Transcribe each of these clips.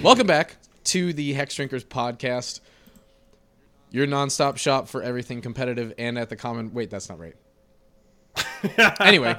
Welcome back to the Hex Drinkers podcast. Your nonstop shop for everything competitive and at the common. Wait, that's not right. Anyway,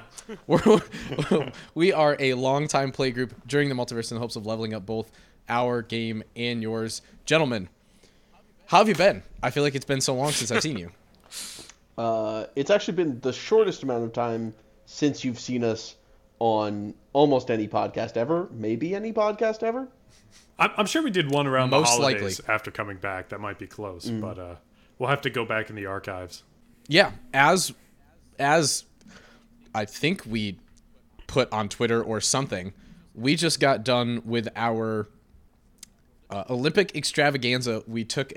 we are a long-time play group during the multiverse in the hopes of leveling up both our game and yours. Gentlemen, how have you been? I feel like it's been so long since I've seen you. It's actually been the shortest amount of time since you've seen us on almost any podcast ever. Maybe any podcast ever. I'm sure we did one around Most the holidays likely. after coming back. That might be close, but we'll have to go back in the archives. Yeah, as I think we put on Twitter or something, we just got done with our Olympic extravaganza. We took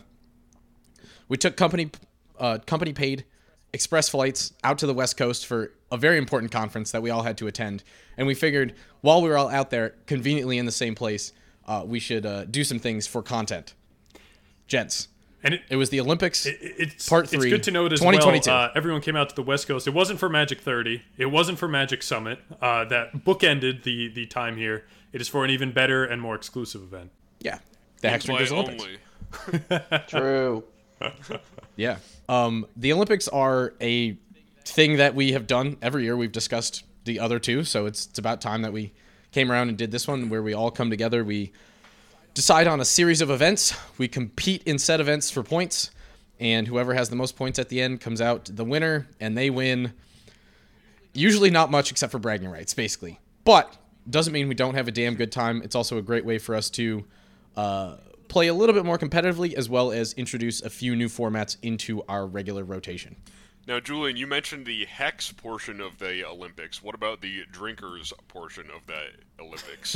company paid express flights out to the West Coast for a very important conference that we all had to attend, and we figured while we were all out there conveniently in the same place, we should do some things for content. Gents, And it was the Olympics, it's Part 3, It's good to note as 2022. well. Everyone came out to the West Coast. It wasn't for Magic 30. It wasn't for Magic Summit. That bookended the time here. It is for an even better and more exclusive event. Yeah, the Hex Drinkers Olympics. True. Yeah. The Olympics are a thing that we have done every year. We've discussed the other two, so it's about time that we came around and did this one where we all come together. We decide on a series of events. We compete in said events for points, and whoever has the most points at the end comes out the winner, and they win usually not much except for bragging rights, basically. But doesn't mean we don't have a damn good time. It's also a great way for us to play a little bit more competitively, as well as introduce a few new formats into our regular rotation. Now, Julian, you mentioned the Hex portion of the Olympics. What about the Drinkers portion of the Olympics?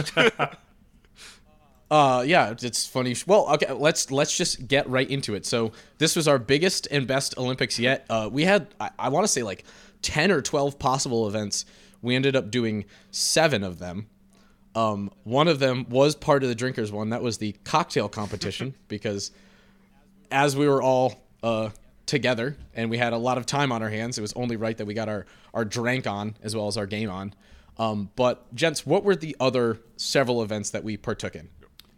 Yeah, it's funny. Well, okay, let's just get right into it. So this was our biggest and best Olympics yet. We had, I want to say, like 10 or 12 possible events. We ended up doing 7 of them. One of them was part of the Drinkers one. That was the cocktail competition, because as we were all together and we had a lot of time on our hands, it was only right that we got our drank on as well as our game on. But gents, what were the other several events that we partook in?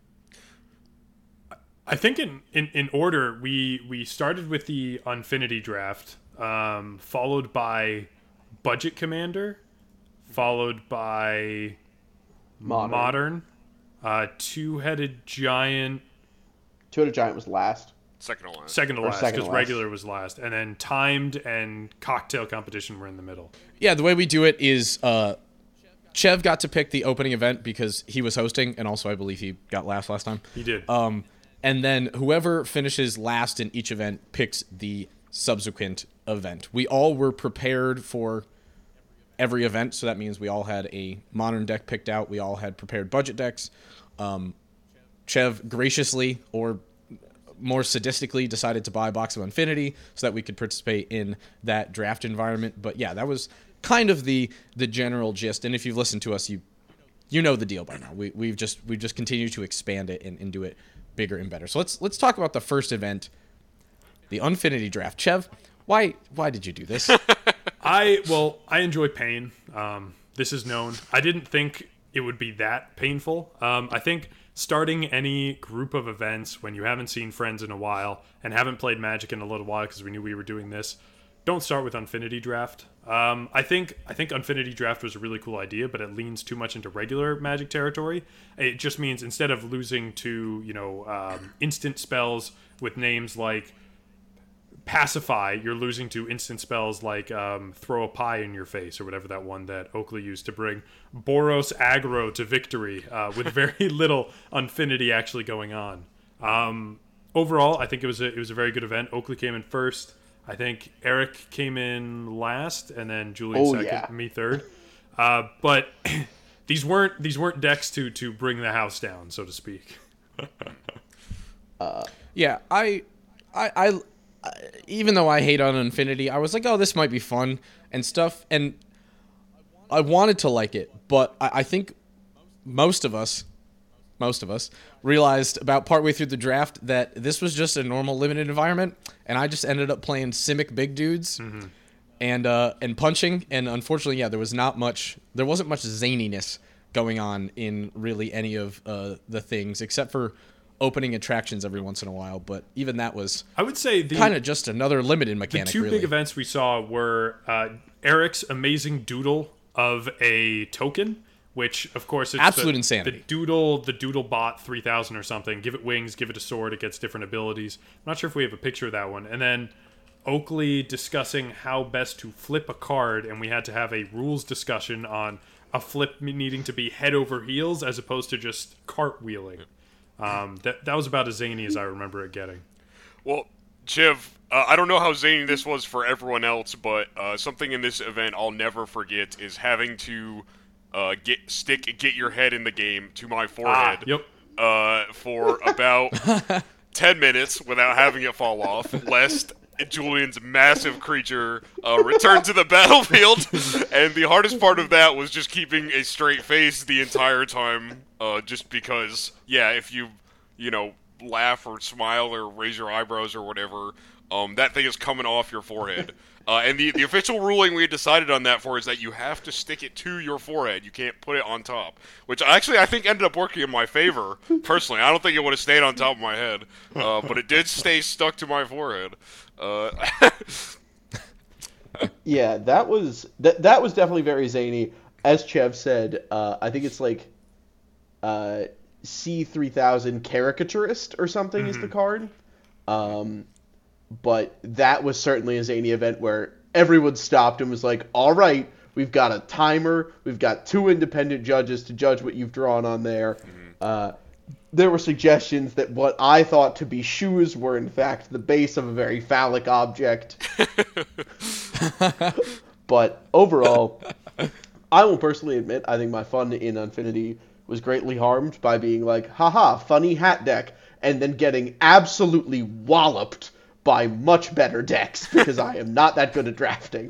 I think in order, we started with the Unfinity draft, followed by Budget Commander, followed by Modern, Two-Headed Giant. Two-Headed Giant was last. Second to last. Second to last, second to because last. regular was last. And then Timed and Cocktail Competition were in the middle. Yeah, the way we do it is Chev got to pick the opening event because he was hosting, and also I believe he got last time. He did. And then whoever finishes last in each event picks the subsequent event. We all were prepared for every event, so that means we all had a Modern deck picked out. We all had prepared budget decks. Chev graciously, or more sadistically, decided to buy a box of Infinity so that we could participate in that draft environment. But yeah, that was kind of the general gist. And if you've listened to us, you know the deal by now. We've just continued to expand it and do it bigger and better. So let's talk about the first event, the Unfinity draft. Chev, why did you do this? I enjoy pain. This is known. I didn't think it would be that painful. I think starting any group of events when you haven't seen friends in a while and haven't played Magic in a little while, because we knew we were doing this, don't start with Unfinity draft. I think Unfinity draft was a really cool idea, but it leans too much into regular Magic territory. It just means instead of losing to instant spells with names like Pacify, you're losing to instant spells like Throw a Pie in Your Face, or whatever that one that Oakley used to bring Boros aggro to victory, with very little Unfinity actually going on. Overall, I think it was a very good event. Oakley came in first. I think Eric came in last, and then Julian second, yeah. me third. But these weren't decks to bring the house down, so to speak. Yeah, I even though I hate on Infinity, I was like, oh, this might be fun and stuff, and I wanted to like it, but I think most of us realized about partway through the draft that this was just a normal limited environment, and I just ended up playing Simic big dudes and punching, and unfortunately, yeah, there wasn't much zaniness going on in really any of the things, except for opening attractions every once in a while. But even that was, I would say, kind of just another limited mechanic. The two really big events we saw were Eric's amazing doodle of a token, which of course it's absolute insanity. The doodle bot 3000 or something. Give it wings, give it a sword, it gets different abilities. I'm not sure if we have a picture of that one. And then Oakley discussing how best to flip a card, and we had to have a rules discussion on a flip needing to be head over heels as opposed to just cartwheeling. That was about as zany as I remember it getting. Well, Chiv, I don't know how zany this was for everyone else, but something in this event I'll never forget is having to get your head in the game to my forehead. For about 10 minutes without having it fall off, lest Julian's massive creature returned to the battlefield. And the hardest part of that was just keeping a straight face the entire time, just because, if you laugh or smile or raise your eyebrows or whatever, that thing is coming off your forehead. And the official ruling we had decided on that for is that you have to stick it to your forehead. You can't put it on top. Which actually I think ended up working in my favor, personally. I don't think it would have stayed on top of my head. But it did stay stuck to my forehead. Yeah, that was definitely very zany. As Chev said, I think it's like C3000 Caricaturist or something is the card. But that was certainly a zany event where everyone stopped and was like, all right, we've got a timer, we've got 2 independent judges to judge what you've drawn on there. There were suggestions that what I thought to be shoes were in fact the base of a very phallic object. But overall, I will personally admit, I think my fun in Unfinity was greatly harmed by being like, haha, funny hat deck, and then getting absolutely walloped by much better decks because I am not that good at drafting.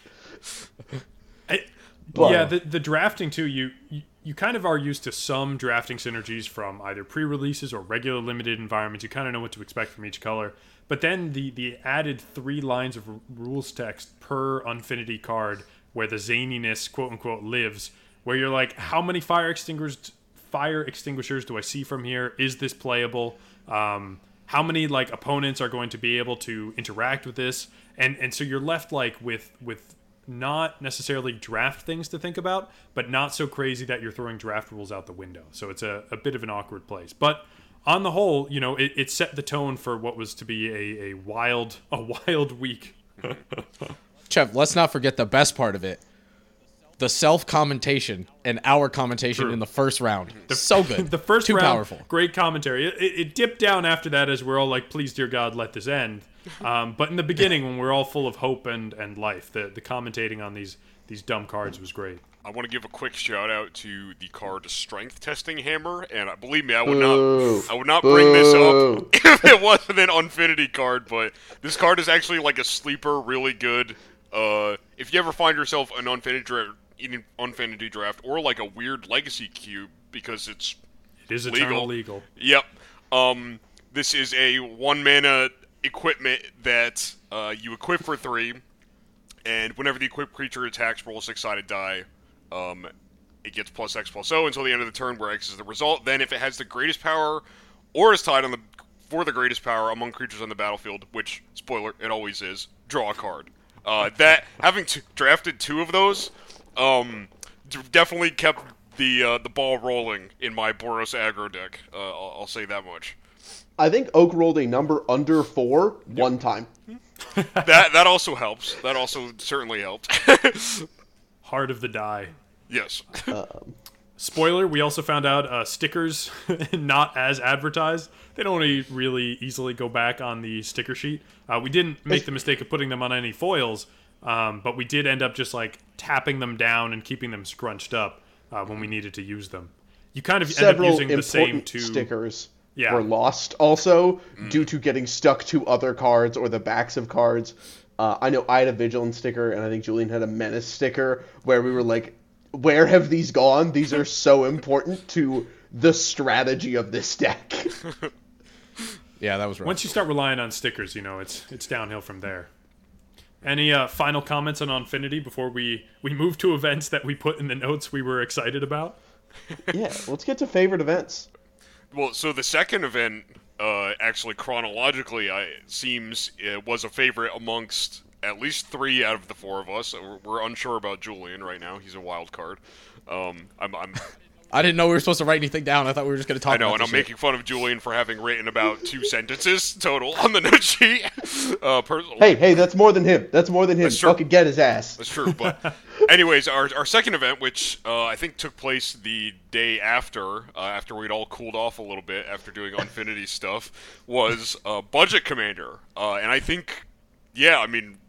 The drafting too, you kind of are used to some drafting synergies from either pre-releases or regular limited environments. You kind of know what to expect from each color. But then the added 3 lines of rules text per Unfinity card where the zaniness, quote-unquote, lives, where you're like, how many fire extinguishers do I see from here? Is this playable? How many opponents are going to be able to interact with this? And so you're left with not necessarily draft things to think about, but not so crazy that you're throwing draft rules out the window. So it's a bit of an awkward place. But on the whole, it set the tone for what was to be a wild week. Chev, let's not forget the best part of it. The self-commentation and our commentation in the first round. So good. The first Too round, powerful. Great commentary. It dipped down after that as we're all like, please, dear God, let this end. But in the beginning, when we're all full of hope and life, the commentating on these dumb cards was great. I want to give a quick shout out to the card Strength Testing Hammer, and believe me, I would not bring this up if it wasn't an Unfinity card, but this card is actually like a sleeper, really good. If you ever find yourself an Unfinity draft or like a weird Legacy cube, because it is eternal legal. Yep. This is a 1 mana equipment that you equip for 3, and whenever the equipped creature attacks, roll a 6-sided die. It gets +X/+0 until the end of the turn, where X is the result. Then, if it has the greatest power or is tied for the greatest power among creatures on the battlefield, which, spoiler, it always is, draw a card. That having drafted 2 of those, definitely kept the ball rolling in my Boros aggro deck. I'll say that much. I think Oak rolled a number under 4 one time. That also helps. That also certainly helped. Heart of the die. Yes. Spoiler, we also found out stickers not as advertised. They don't really easily go back on the sticker sheet. We didn't make the mistake of putting them on any foils, but we did end up just tapping them down and keeping them scrunched up when we needed to use them. You kind of end up using the same 2 stickers. Were lost also due to getting stuck to other cards or the backs of cards. I know I had a Vigilance sticker, and I think Julian had a Menace sticker, where we were like, where have these gone? These are so important to the strategy of this deck. Yeah, that was right. Once you start relying on stickers, it's downhill from there. Any final comments on Unfinity before we move to events that we put in the notes we were excited about? Yeah, let's get to favorite events. Well, so the second event, actually chronologically, seems was a favorite amongst at least 3 out of the 4 of us. We're unsure about Julian right now. He's a wild card. I'm I didn't know we were supposed to write anything down. I thought we were just going to talk I know, about and this I'm shit. making fun of Julian for having written about 2 sentences total on the note sheet. Hey, that's more than him. That's more than him. That's true. Fucking get his ass. That's true, but anyways, our second event, which I think took place the day after we'd all cooled off a little bit after doing Infinity stuff, was Budget Commander. And I think, yeah, I mean,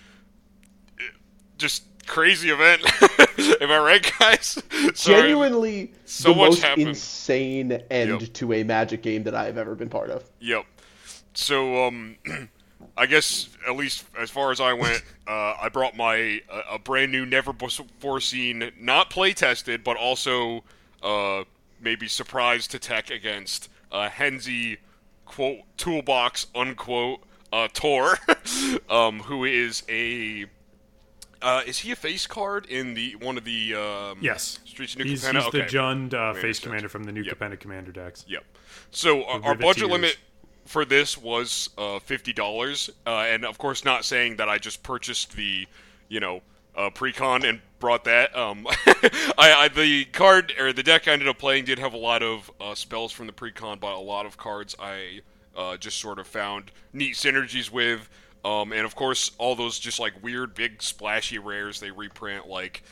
just crazy event. Am I right, guys? Sorry. Genuinely So the much most happened. insane end Yep. to a Magic game that I have ever been part of. Yep. So, I guess at least as far as I went, I brought my a brand new, never before seen, not play tested, but also maybe surprised to tech against Henzi quote toolbox unquote Tor, who is a. Is he a face card in one of the Yes. Streets of New He's Capenna? the Okay. Jund face decks. commander from the New Yep. Capenna commander decks. Yep. So our budget Riveteers. limit for this was $50, and of course, not saying that I just purchased the, pre-con and brought that. The card or the deck I ended up playing did have a lot of spells from the pre-con, but a lot of cards I just sort of found neat synergies with. And of course, all those just like weird, big, splashy rares they reprint, like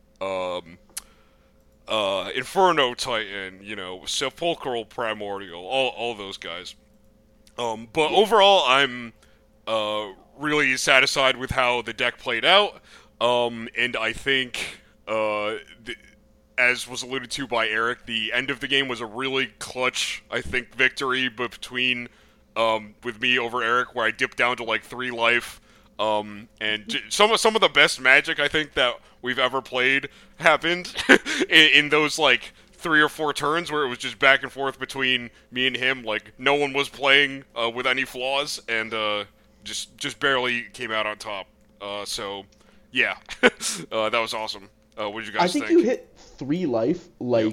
Inferno Titan, Sepulchral Primordial, all those guys. But overall, I'm really satisfied with how the deck played out, and I think, as was alluded to by Eric, the end of the game was a really clutch, I think, victory between with me over Eric, where I dipped down to like 3 life. And some of the best Magic I think that we've ever played happened in those like 3 or 4 turns where it was just back and forth between me and him. Like no one was playing with any flaws, and just barely came out on top. So yeah, that was awesome. What did you guys I think you hit 3 life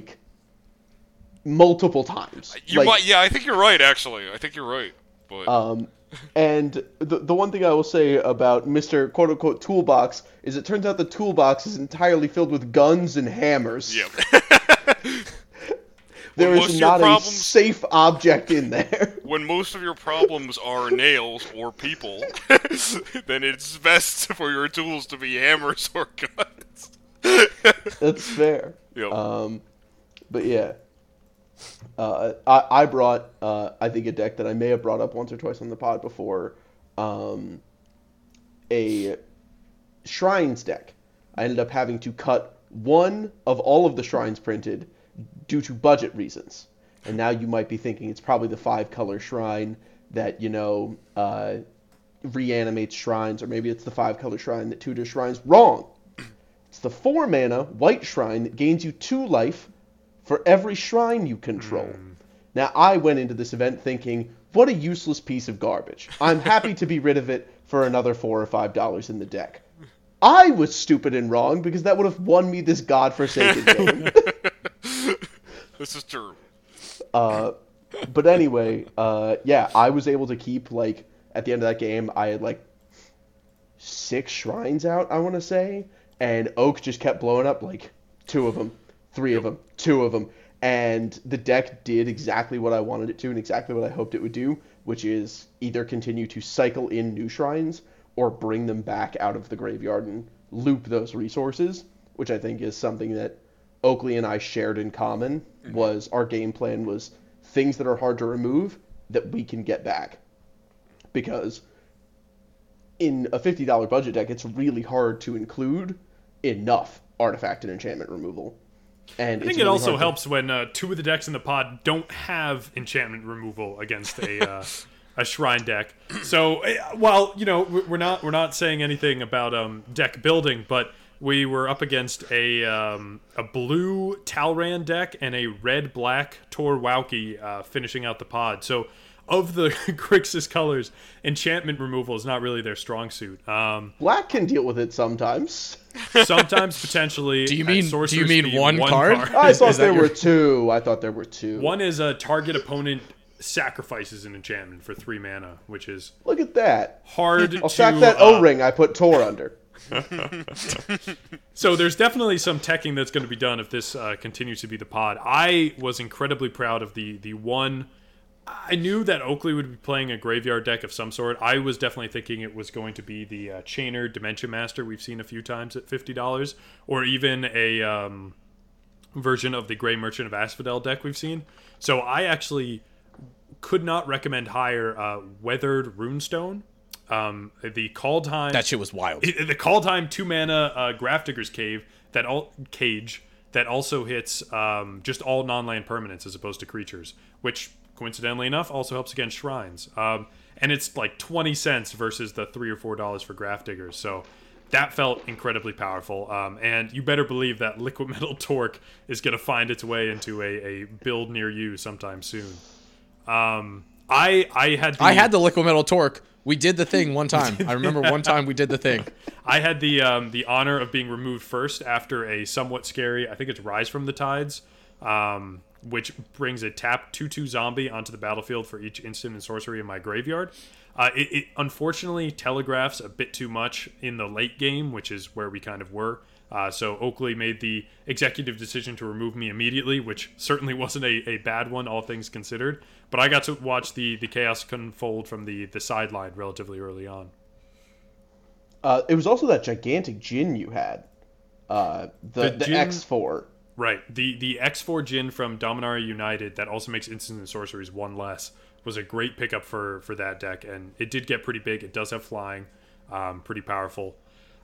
multiple times. You might, yeah, I think you're right. Actually, I think you're right. But And the one thing I will say about Mr. quote unquote toolbox is it turns out the toolbox is entirely filled with guns and hammers. yeah. There most is of your not a problems- safe object in there. When most of your problems are nails or people, then it's best for your tools to be hammers or guns. That's fair. Yep. But yeah. I brought, I think, a deck that I may have brought up once or twice on the pod before. A Shrines deck. I ended up having to cut one of all of the Shrines printed due to budget reasons. And now you might be thinking it's probably the 5-color Shrine that, reanimates Shrines, or maybe it's the 5-color Shrine that tutors Shrines. Wrong! It's the 4-mana White Shrine that gains you 2 life for every shrine you control. Now, I went into this event thinking, what a useless piece of garbage. I'm happy to be rid of it for another $4 or $5 in the deck. I was stupid and wrong because that would have won me this godforsaken game. This is true. But anyway, yeah, I was able to keep, at the end of that game, I had, 6 shrines out, I want to say, and Oak just kept blowing up, 2 of them. 3 of them, 2 of them, and the deck did exactly what I wanted it to and exactly what I hoped it would do, which is either continue to cycle in new shrines or bring them back out of the graveyard and loop those resources, which I think is something that Oakley and I shared in common. Was our game plan was things that are hard to remove that we can get back, because in a $50 budget deck, it's really hard to include enough artifact and enchantment removal. And I think it also helps when 2 of the decks in the pod don't have enchantment removal against a shrine deck. So while we're not saying anything about deck building, but we were up against a blue Talran deck and a red-black Tor Wauki finishing out the pod. So of the Grixis colors, enchantment removal is not really their strong suit. Black can deal with it sometimes. Sometimes potentially. Do you at mean sorcerer speed, one card? I thought Is that there your- were two. I thought there were two. One is a target opponent sacrifices an enchantment for 3 mana, which is Look at that. hard I'll to. sack that O-ring I put Tor under. So there's definitely some teching that's going to be done if this continues to be the pod. I was incredibly proud of the one. I knew that Oakley would be playing a graveyard deck of some sort. I was definitely thinking it was going to be the Chainer Dimension Master we've seen a few times at $50, or even a version of the Grey Merchant of Asphodel deck we've seen. So I actually could not recommend higher Weathered Runestone. The Kaldheim. That shit was wild. The Kaldheim 2-mana Grafdigger's Cage that also hits just all non-land permanents as opposed to creatures, which coincidentally enough also helps against shrines. And it's like 20 cents versus the $3 or $4 for Grafdiggers. So that felt incredibly powerful. And you better believe that Liquid Metal Torque is going to find its way into a build near you sometime soon. I had the Liquid Metal Torque. We did the thing one time. I remember one time we did the thing. I had the honor of being removed first after a somewhat scary, I think it's Rise from the Tides, which brings a tap 2/2 zombie onto the battlefield for each instant and sorcery in my graveyard. It unfortunately telegraphs a bit too much in the late game, which is where we kind of were. So Oakley made the executive decision to remove me immediately, which certainly wasn't a bad one, all things considered. But I got to watch the chaos unfold from the sideline relatively early on. It was also that gigantic Jin you had. The Jin- X4. Right. The X4 Jin from Dominaria United that also makes instant and sorceries one less was a great pickup for that deck, and it did get pretty big. It does have flying, pretty powerful.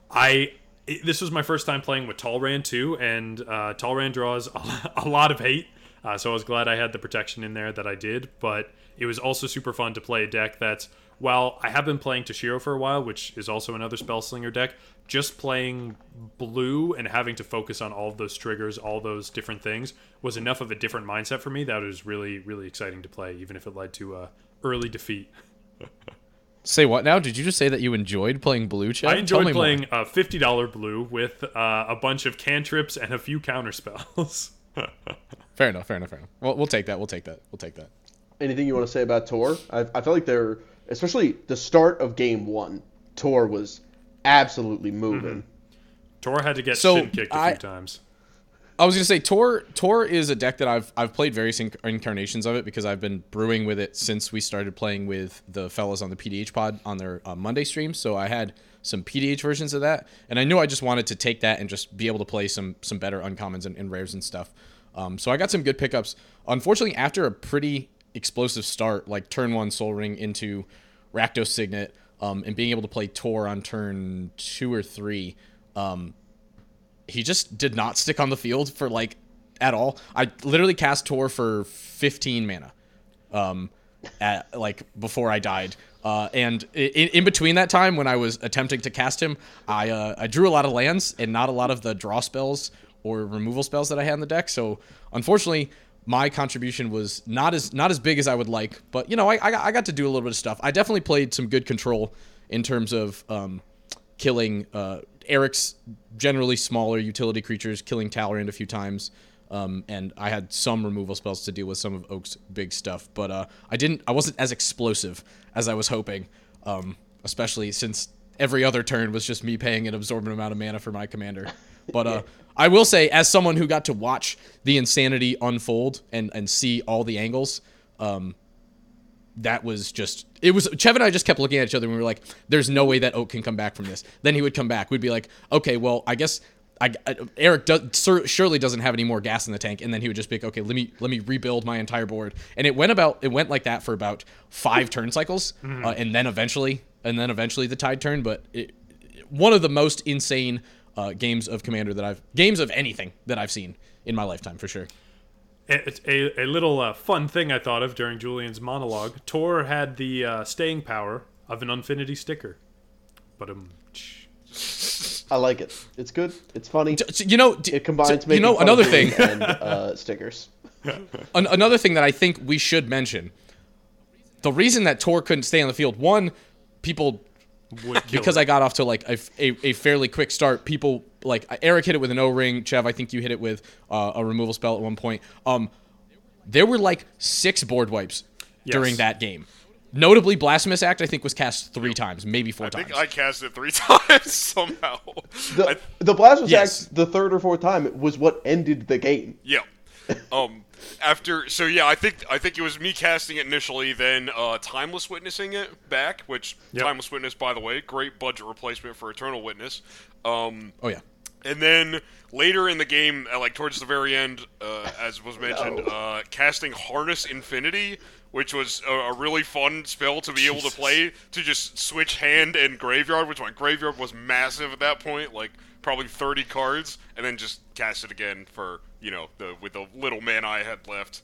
This was my first time playing with Talrand too, and Talrand draws a lot of hate, so I was glad I had the protection in there that I did, but it was also super fun to play a deck that's, while I have been playing Toshiro for a while, which is also another Spellslinger deck, just playing blue and having to focus on all of those triggers, all those different things, was enough of a different mindset for me that it was really, really exciting to play, even if it led to early defeat. Say what now? Did you just say that you enjoyed playing blue, Chad? I enjoyed playing $50 blue with a bunch of cantrips and a few counter spells. Fair enough. Well, we'll take that. Anything you want to say about Tor? I feel like they're, especially the start of game one, Tor was absolutely moving. Tor had to get So, shin kicked a few times. I was gonna say Tor is a deck that I've played various incarnations of it because I've been brewing with it since we started playing with the fellas on the PDH pod on their Monday stream. So I had some PDH versions of that, and I knew I just wanted to take that and just be able to play some better uncommons and rares and stuff. So I got some good pickups. Unfortunately, after a pretty explosive start, like turn 1 Sol Ring into Rakdos Signet, and being able to play Tor on turn 2 or 3, he just did not stick on the field for like at all. I literally cast Tor for 15 mana, before I died. And in between that time, when I was attempting to cast him, I drew a lot of lands and not a lot of the draw spells or removal spells that I had in the deck. So unfortunately, my contribution was not as big as I would like. But you know, I got to do a little bit of stuff. I definitely played some good control in terms of killing Eric's generally smaller utility creatures, killing Talrand a few times, and I had some removal spells to deal with some of Oak's big stuff, but I wasn't as explosive as I was hoping, especially since every other turn was just me paying an absorbent amount of mana for my commander. But I will say, as someone who got to watch the insanity unfold and see all the angles, that was just, it was, Chev and I just kept looking at each other and we were like, there's no way that Oak can come back from this. Then he would come back. We'd be like, okay, well, I guess Eric surely doesn't have any more gas in the tank. And then he would just be like, okay, let me rebuild my entire board. And it went like that for about 5 turn cycles. And then eventually the tide turned. But one of the most insane games of Commander games of anything that I've seen in my lifetime, for sure. It's a little fun thing I thought of during Julian's monologue. Tor had the staying power of an Unfinity sticker. But I like it. It's good. It's funny. It combines making fun another of thing and stickers. Another thing that I think we should mention: the reason that Tor couldn't stay on the field, one, people, because I got off to like a fairly quick start, people like Eric hit it with an O-ring. Chev, I think you hit it with a removal spell at one point. There were like 6 board wipes during that game. Notably, Blasphemous Act, I think, was cast 3 times, maybe 4 times. I think I cast it 3 times somehow. The Blasphemous Act, the 3rd or 4th time, was what ended the game. Yeah. I think it was me casting it initially, then Timeless Witnessing it back, which Timeless Witness, by the way, great budget replacement for Eternal Witness. Oh yeah. And then later in the game, like towards the very end, as was mentioned, casting Harness Infinity, which was a really fun spell to be able to play, to just switch hand and graveyard, which my graveyard was massive at that point, like probably 30 cards, and then just cast it again for, with the little mana I had left.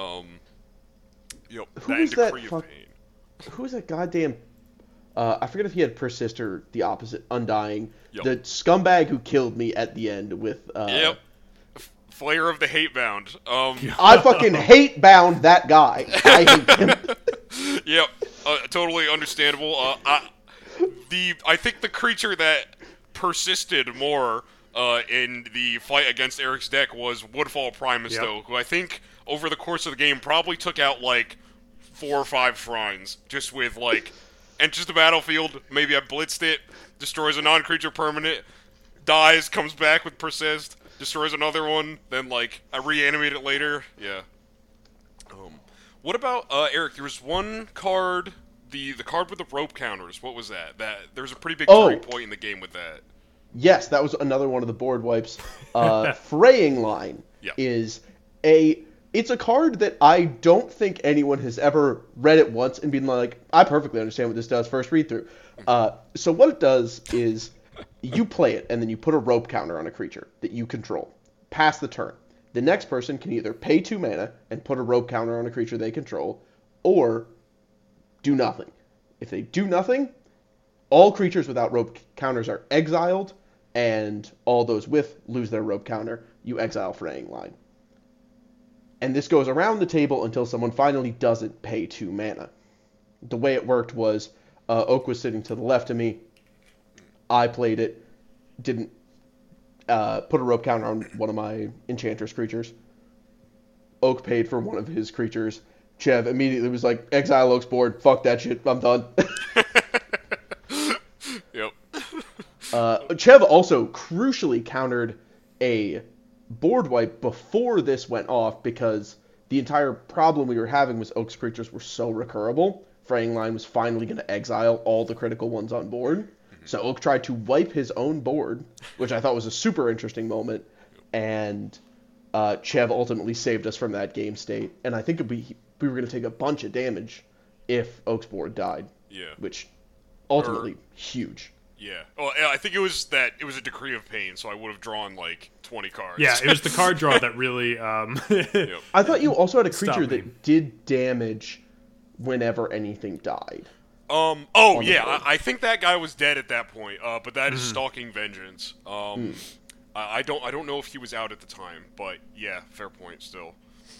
Who was that goddamn... I forget if he had Persist or the opposite, Undying. Yep. The scumbag who killed me at the end with... Flayer of the Hatebound. I fucking hate-bound that guy. I hate him. Yep. Totally understandable. I think the creature that persisted more in the fight against Eric's deck was Woodfall Primus, though, who I think over the course of the game probably took out like 4 or 5 shrines, just with like enters the battlefield, maybe I blitzed it, destroys a non-creature permanent, dies, comes back with Persist, destroys another one, then like I reanimate it later. Yeah. What about Eric? There was one card, the card with the rope counters. What was that? There was a pretty big turning point in the game with that. Yes, that was another one of the board wipes. Fraying Line is it's a card that I don't think anyone has ever read it once and been like, I perfectly understand what this does first read through. So what it does is you play it, and then you put a rope counter on a creature that you control. Pass the turn. The next person can either pay 2 mana and put a rope counter on a creature they control, or do nothing. If they do nothing, all creatures without rope counters are exiled, and all those with lose their rope counter. You exile Fraying Line. And this goes around the table until someone finally doesn't pay 2 mana. The way it worked was Oak was sitting to the left of me. I played it, didn't put a rope counter on one of my Enchantress creatures. Oak paid for one of his creatures. Chev immediately was like, exile Oak's board, fuck that shit, I'm done. Yep. Chev also crucially countered a board wipe before this went off because the entire problem we were having was Oak's creatures were so recurable. Fraying Line was finally going to exile all the critical ones on board. So Oak tried to wipe his own board, which I thought was a super interesting moment, and Chev ultimately saved us from that game state. And I think we were going to take a bunch of damage if Oak's board died. Yeah. Which, ultimately, huge. Yeah. Well, I think it was a Decree of Pain, so I would have drawn like 20 cards. Yeah, it was the card draw that really... Yep. I thought you also had a creature that did damage whenever anything died. I think that guy was dead at that point. But that is Stalking Vengeance. I don't know if he was out at the time, but yeah, fair point still.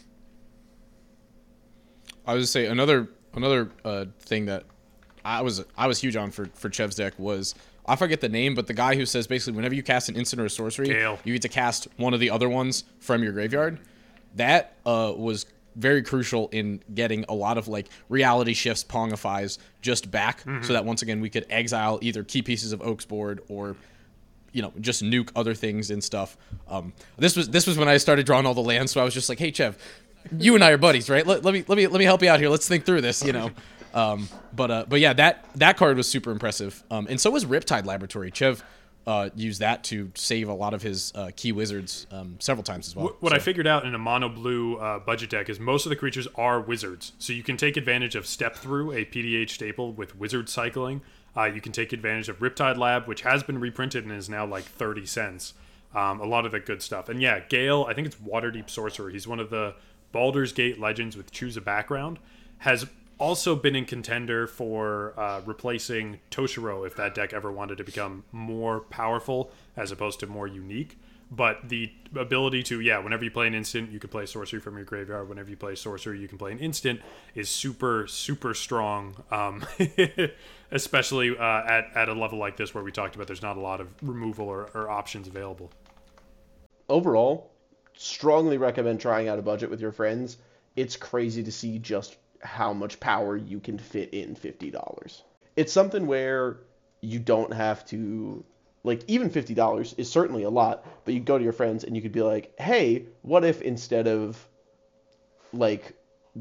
I was gonna say another thing that I was huge on for Chev's deck was, I forget the name, but the guy who says basically whenever you cast an instant or a sorcery, Gale. you get to cast one of the other ones from your graveyard. That was very crucial in getting a lot of like reality shifts, Pongifies just back, so that once again we could exile either key pieces of Oak's board or just nuke other things and stuff. This was when I started drawing all the lands, so I was just like, hey Chev, you and I are buddies, right? Let me help you out here. Let's think through this, But yeah, that card was super impressive. And so was Riptide Laboratory. Chev used that to save a lot of his key wizards several times as well. What I figured out in a mono blue budget deck is most of the creatures are wizards. So you can take advantage of Step Through, a PDH staple with wizard cycling. You can take advantage of Riptide Lab, which has been reprinted and is now like 30 cents. A lot of the good stuff. And yeah, Gale, I think it's Waterdeep Sorcerer. He's one of the Baldur's Gate legends with Choose a Background. Has also been in contender for replacing Toshiro if that deck ever wanted to become more powerful as opposed to more unique. But the ability to, whenever you play an instant, you can play sorcery from your graveyard. Whenever you play sorcery, you can play an instant is super, super strong, especially at a level like this where we talked about there's not a lot of removal or options available. Overall, strongly recommend trying out a budget with your friends. It's crazy to see just how much power you can fit in $50. It's something where you don't have to, like, even $50 is certainly a lot, but you go to your friends and you could be like, hey, what if instead of, like,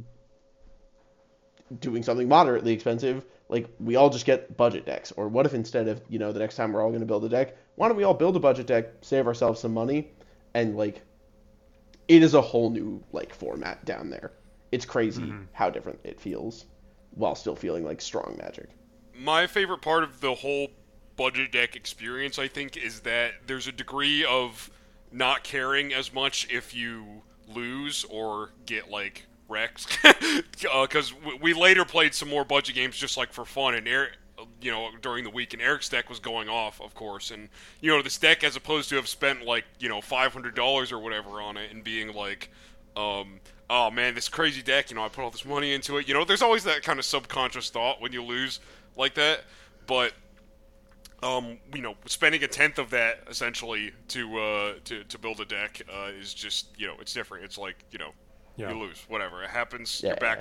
doing something moderately expensive, like, we all just get budget decks? Or what if instead of, the next time we're all going to build a deck, why don't we all build a budget deck, save ourselves some money, and, like, it is a whole new, like, format down there. It's crazy how different it feels while still feeling like strong Magic. My favorite part of the whole budget deck experience, I think, is that there's a degree of not caring as much if you lose or get, like, wrecked. Because we later played some more budget games just, like, for fun, and during the week, and Eric's deck was going off, of course, and, this deck, as opposed to have spent, like, $500 or whatever on it, and being like, oh man, this crazy deck, I put all this money into it, there's always that kind of subconscious thought when you lose like that, but, spending a tenth of that, essentially, to build a deck, is just, it's different. It's like, you lose, whatever, it happens, yeah. You're back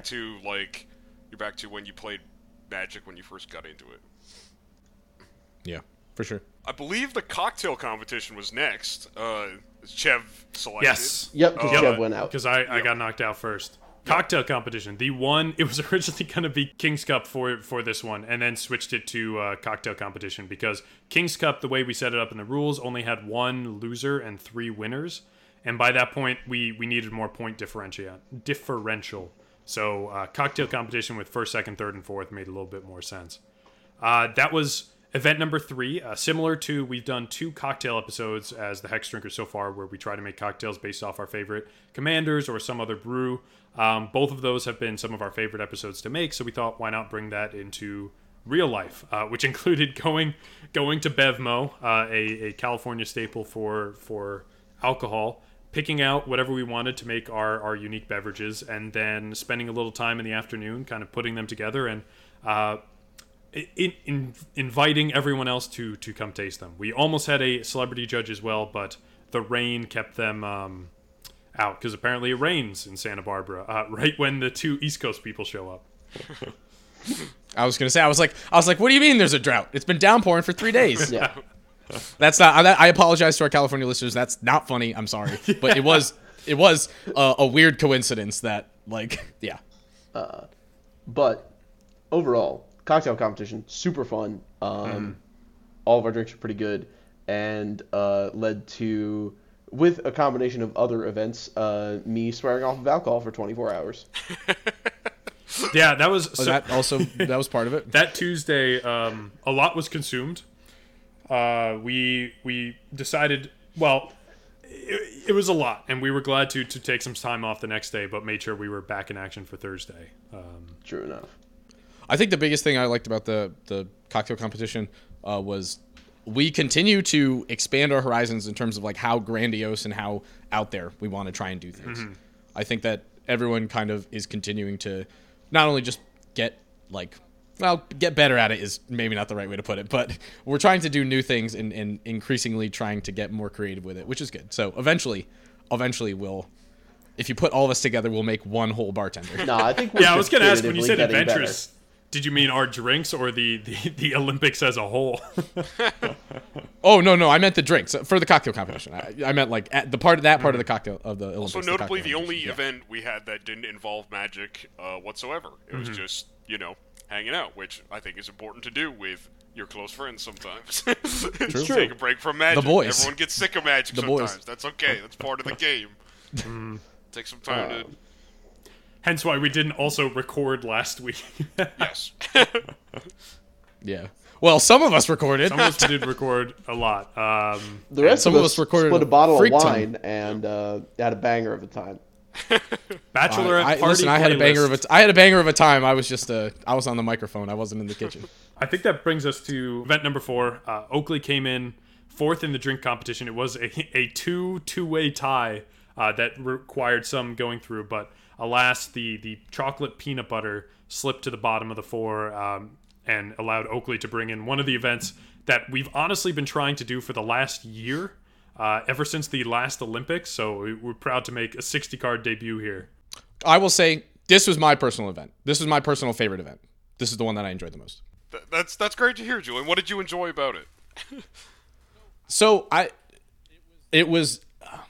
to when you played Magic when you first got into it. Yeah, for sure. I believe the cocktail competition was next. Chev selected. Yes. Yep, because Chev went out. Because I got knocked out first. Cocktail competition. The one, it was originally going to be King's Cup for this one, and then switched it to cocktail competition because King's Cup, the way we set it up in the rules, only had one loser and 3 winners. And by that point, we needed more point differential. So cocktail competition with first, second, third, and fourth made a little bit more sense. That was event number 3. Similar to, we've done 2 cocktail episodes as the Hex Drinker so far, where we try to make cocktails based off our favorite commanders or some other brew. Both of those have been some of our favorite episodes to make, so we thought, why not bring that into real life, which included going to Bevmo, a California staple for alcohol, picking out whatever we wanted to make our unique beverages, and then spending a little time in the afternoon kind of putting them together and inviting everyone else to come taste them. We almost had a celebrity judge as well, but the rain kept them out, because apparently it rains in Santa Barbara right when the 2 East Coast people show up. I was gonna say, I was like, what do you mean there's a drought? It's been downpouring for 3 days. Yeah. That's not. I apologize to our California listeners. That's not funny. I'm sorry, but it was a weird coincidence that, like, yeah. But overall, cocktail competition, super fun. All of our drinks are pretty good, and led to, with a combination of other events, me swearing off of alcohol for 24 hours. Yeah, that was... that was part of it. That Tuesday, a lot was consumed. We decided, well, it was a lot, and we were glad to take some time off the next day, but made sure we were back in action for Thursday. True enough. I think the biggest thing I liked about the cocktail competition was we continue to expand our horizons in terms of, like, how grandiose and how out there we want to try and do things. Mm-hmm. I think that everyone kind of is continuing to not only just get better at it is maybe not the right way to put it, but we're trying to do new things and increasingly trying to get more creative with it, which is good. So eventually we'll, if you put all of us together, we'll make one whole bartender. No, I think I was going to ask, when you said adventures, better. Did you mean our drinks or the Olympics as a whole? Oh, no, I meant the drinks for the cocktail competition. I meant, like, at the part of the cocktail of the Olympics. Also, notably, the only event we had that didn't involve Magic whatsoever. It was just, hanging out, which I think is important to do with your close friends sometimes. True. Take a break from Magic. The boys. Everyone gets sick of Magic sometimes. That's okay. That's part of the game. Take some time to... Hence why we didn't also record last week. Yes. Yeah. Well, some of us recorded. Some of us did record a lot. The rest of us recorded split a bottle of freak ton. wine and had a banger of a time. Bachelorette party. Listen, I had a banger of a time. I was just I was on the microphone. I wasn't in the kitchen. I think that brings us to event number 4. Oakley came in fourth in the drink competition. It was a two-way tie that required some going through, but alas, the chocolate peanut butter slipped to the bottom of the four and allowed Oakley to bring in one of the events that we've honestly been trying to do for the last year, ever since the last Olympics. So we're proud to make a 60-card debut here. I will say this was my personal event. This was my personal favorite event. This is the one that I enjoyed the most. That's great to hear, Julian. What did you enjoy about it? So it was.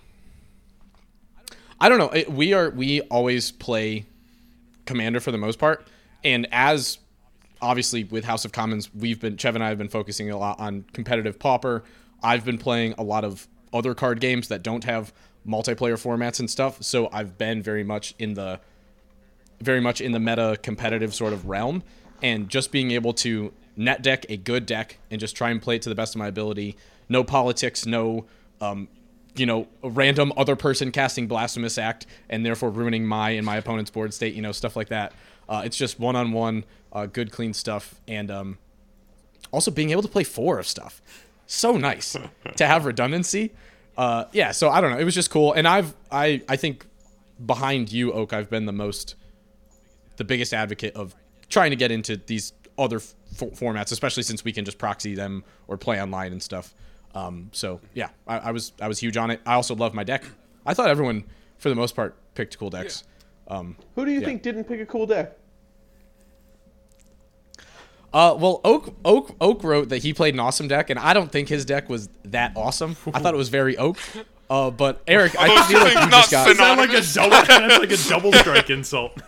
I don't know. We always play Commander for the most part, and as obviously with House of Commons, Chev and I have been focusing a lot on competitive Pauper. I've been playing a lot of other card games that don't have multiplayer formats and stuff. So I've been very much in the meta competitive sort of realm, and just being able to net deck a good deck and just try and play it to the best of my ability. No politics, no a random other person casting Blasphemous Act and therefore ruining my and my opponent's board state, stuff like that. It's just one-on-one, good, clean stuff. And also being able to play 4 of stuff. So nice to have redundancy. So I don't know. It was just cool. And I think behind you, Oak, I've been the biggest advocate of trying to get into these other formats, especially since we can just proxy them or play online and stuff. I was huge on it. I also love my deck. I thought everyone, for the most part, picked cool decks. Yeah. Who do you think didn't pick a cool deck? Well, Oak wrote that he played an awesome deck, and I don't think his deck was that awesome. I thought it was very Oak. But Eric, I feel like you just got... That's like a double strike insult.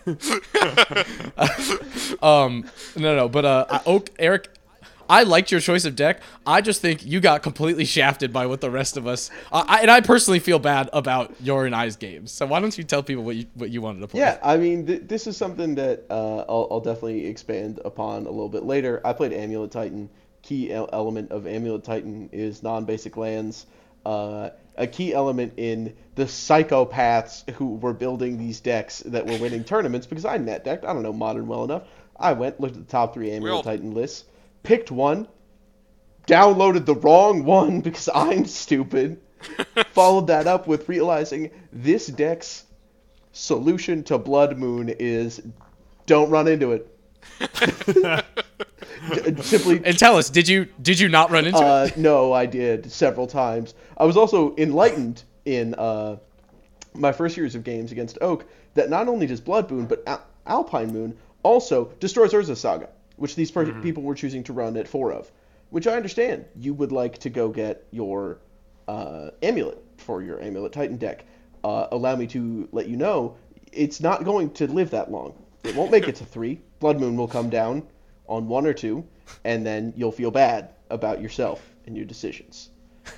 No, but Eric, I liked your choice of deck. I just think you got completely shafted by what the rest of us... I personally feel bad about your and I's games. So why don't you tell people what you wanted to play? Yeah, I mean, this is something that I'll definitely expand upon a little bit later. I played Amulet Titan. Key element of Amulet Titan is non-basic lands. A key element in the psychopaths who were building these decks that were winning tournaments, because I net decked. I don't know Modern well enough. I looked at the top 3 Amulet Titan lists, picked one, downloaded the wrong one because I'm stupid, followed that up with realizing this deck's solution to Blood Moon is don't run into it. Simply. And tell us, did you not run into it? No, I did several times. I was also enlightened in my first series of games against Oak that not only does Blood Moon, but Alpine Moon also destroys Urza Saga, which these people were choosing to run at 4 of, which I understand. You would like to go get your Amulet for your Amulet Titan deck. Allow me to let you know, it's not going to live that long. It won't make it to 3. Blood Moon will come down on 1 or 2, and then you'll feel bad about yourself and your decisions.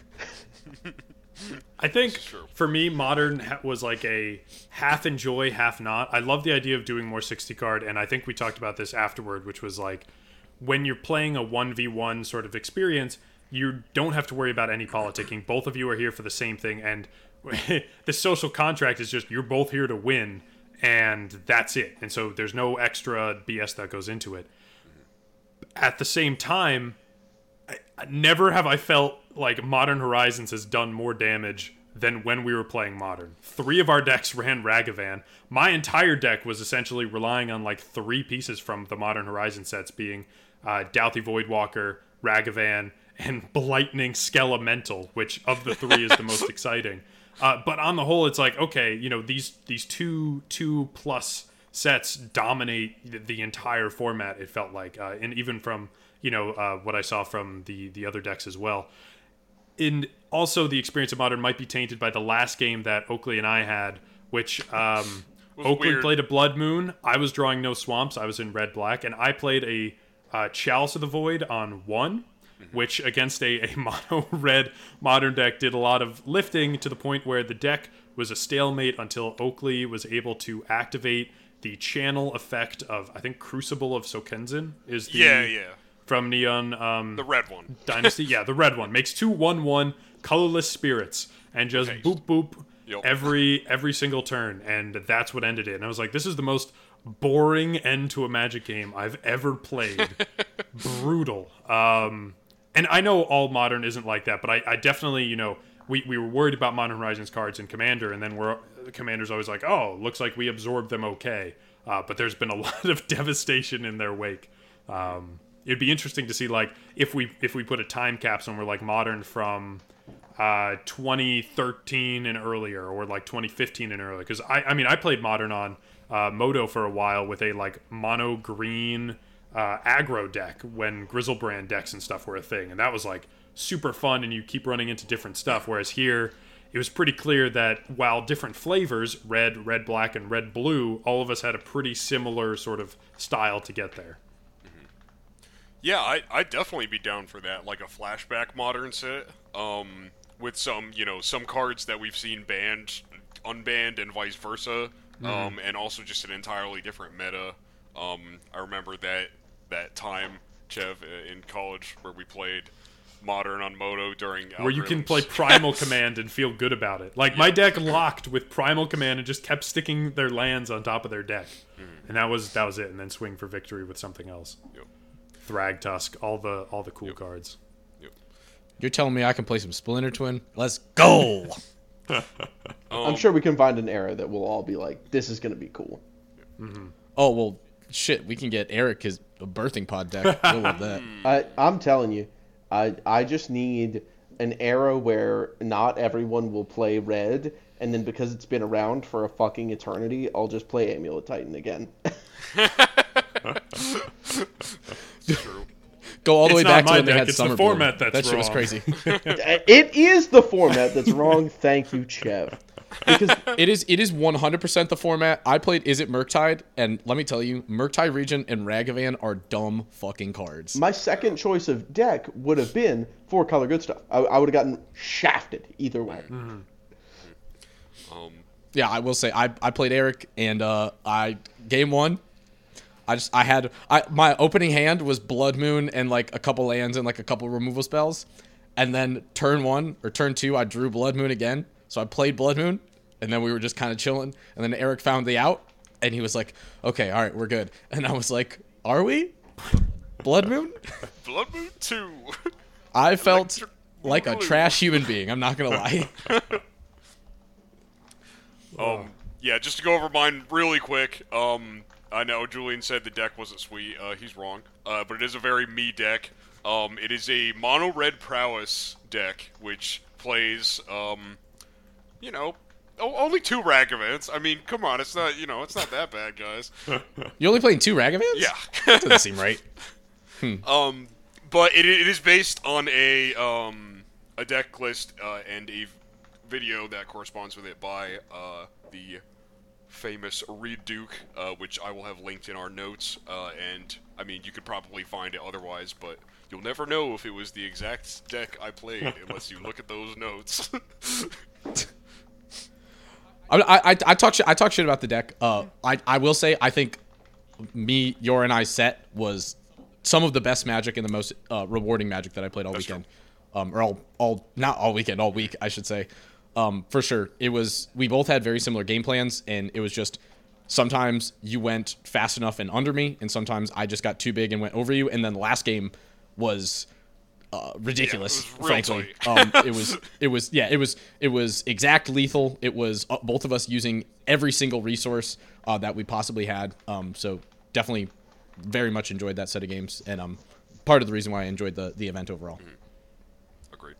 I think for me, Modern was like a half enjoy, half not. I love the idea of doing more 60 card, and I think we talked about this afterward, which was like when you're playing a 1v1 sort of experience, you don't have to worry about any politicking. Both of you are here for the same thing, and the social contract is just you're both here to win, and that's it. And so there's no extra BS that goes into it. At the same time, never have I felt like Modern Horizons has done more damage than when we were playing Modern. 3 of our decks ran Ragavan. My entire deck was essentially relying on like 3 pieces from the Modern Horizon sets, being Douthie Voidwalker, Ragavan, and Blightning Skelemental, which of the 3 is the most exciting. But on the whole, it's like, okay, these two plus sets dominate the entire format, it felt like, and even from what I saw from the other decks as well. And also the experience of Modern might be tainted by the last game that Oakley and I had, which Oakley played a Blood Moon. I was drawing no swamps. I was in red black, and I played a Chalice of the Void on 1, which against a mono red Modern deck did a lot of lifting to the point where the deck was a stalemate until Oakley was able to activate the channel effect of, I think, Crucible of Sokenzin is the from Neon the red one Dynasty. Yeah, the red one makes 2/1/1 colorless spirits and just boop boop every single turn, and that's what ended it. And I was like, this is the most boring end to a Magic game I've ever played. Brutal. and I know all Modern isn't like that, but I definitely, we were worried about Modern Horizons cards in Commander, and then Commander's always like, oh, looks like we absorbed them okay. But there's been a lot of devastation in their wake. It'd be interesting to see, like, if we put a time capsule and we're like Modern from 2013 and earlier, or like 2015 and earlier. Because I played Modern on Moto for a while with a like mono green aggro deck when Grizzlebrand decks and stuff were a thing, and that was like super fun, and you keep running into different stuff. Whereas here, it was pretty clear that while different flavors, red, black, and red, blue, all of us had a pretty similar sort of style to get there. Yeah, I'd definitely be down for that, like a flashback Modern set, with some, some cards that we've seen banned, unbanned, and vice versa, and also just an entirely different meta. I remember that time, Chev, in college where we played Modern on Moto during where you can algorithms. play Primal Command and feel good about it. Like, my deck locked with Primal Command and just kept sticking their lands on top of their deck. And that was it, and then swing for victory with something else. Yep. Thragtusk, all the cool cards. You're telling me I can play some Splinter Twin? Let's go! I'm sure we can find an era that we'll all be like, this is going to be cool. Oh, well, shit, we can get Eric his a birthing pod deck. He'll love that. I'm telling you, I just need an era where not everyone will play red, and then because it's been around for a fucking eternity, I'll just play Amulet Titan again. True. Go all the way It's back not to my when they deck, had it's the Summer format Bloom. that's That shit was wrong. crazy. It is the format that's wrong. Thank you, Chev. Because It is 100% the format. I played Is It Murktide, and let me tell you, Murktide Regent and Ragavan are dumb fucking cards. my second choice of deck would have been four color good stuff. I would have gotten shafted either way. Yeah, I will say I played Eric, and game one, my opening hand was Blood Moon and like a couple lands and like a couple removal spells, and then turn 1 or turn 2 I drew Blood Moon again, so I played Blood Moon, and then we were just kind of chilling, and then Eric found the out, and he was like, okay, all right, we're good, and I was like, are we? Blood Moon? Blood Moon 2. I felt Electric like a Blue. trash human being, I'm not gonna lie. Yeah, just to go over mine really quick. I know Julian said the deck wasn't sweet. He's wrong. But it is a very me deck. It is a mono red prowess deck, which plays, only 2 Ragavans. I mean, come on, it's not, it's not that bad, guys. You're only playing 2 Ragavans? Yeah. Doesn't seem right. But it is based on a deck list and a video that corresponds with it by the famous Reed Duke, which I will have linked in our notes. And I mean, you could probably find it otherwise, but you'll never know if it was the exact deck I played unless you look at those notes. I talk shit about the deck. I will say I think your and I set was some of the best Magic and the most rewarding Magic that I played all weekend. Or not all weekend, all week I should say. For sure, we both had very similar game plans, and it was just sometimes you went fast enough and under me, and sometimes I just got too big and went over you. And then the last game was ridiculous. Yeah, it was real frankly, it was exact lethal. It was both of us using every single resource that we possibly had. So definitely, very much enjoyed that set of games, and part of the reason why I enjoyed the event overall. Agreed.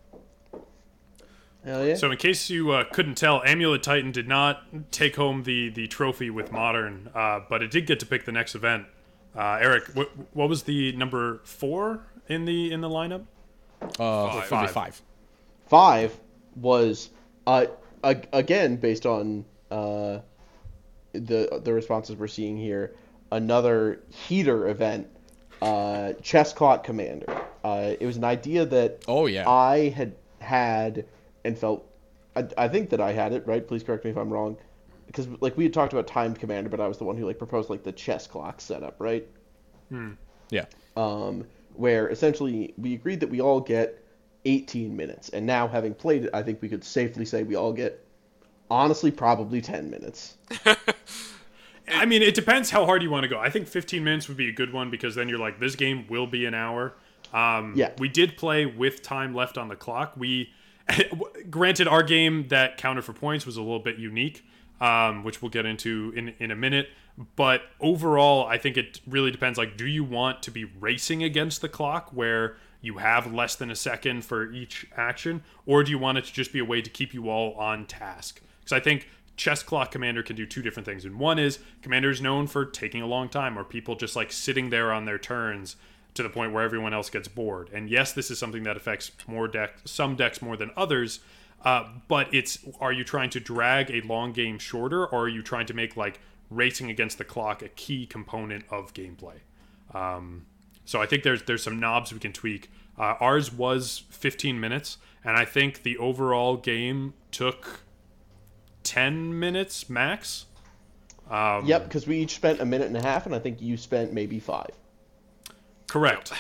Hell yeah. So in case you couldn't tell, Amulet Titan did not take home the trophy with Modern, but it did get to pick the next event. Eric, what was the number 4 in the lineup? It'd be 5. 5 was again based on the responses we're seeing here, another heater event, Chess Clock Commander. It was an idea that I had and felt, I think that I had it right. Please correct me if I'm wrong, because like we had talked about timed commander, but I was the one who like proposed like the chess clock setup, right? Yeah. Where essentially we agreed that we all get 18 minutes, and now having played it, I think we could safely say we all get, honestly, probably 10 minutes. I mean, it depends how hard you want to go. I think 15 minutes would be a good one, because then you're like, this game will be an hour. Yeah. We did play with time left on the clock. Granted, our game that counted for points was a little bit unique, which we'll get into in a minute. But overall, I think it really depends. Like, do you want to be racing against the clock where you have less than a second for each action, or do you want it to just be a way to keep you all on task? Because I think Chess Clock Commander can do two different things. And one is Commander is known for taking a long time, or people just like sitting there on their turns to the point where everyone else gets bored. And yes, this is something that affects some decks more than others. But are you trying to drag a long game shorter, or are you trying to make like racing against the clock a key component of gameplay? So I think there's some knobs we can tweak. Ours was 15 minutes, and I think the overall game took 10 minutes max. Yep, because we each spent a minute and a half, and I think you spent maybe 5. Correct.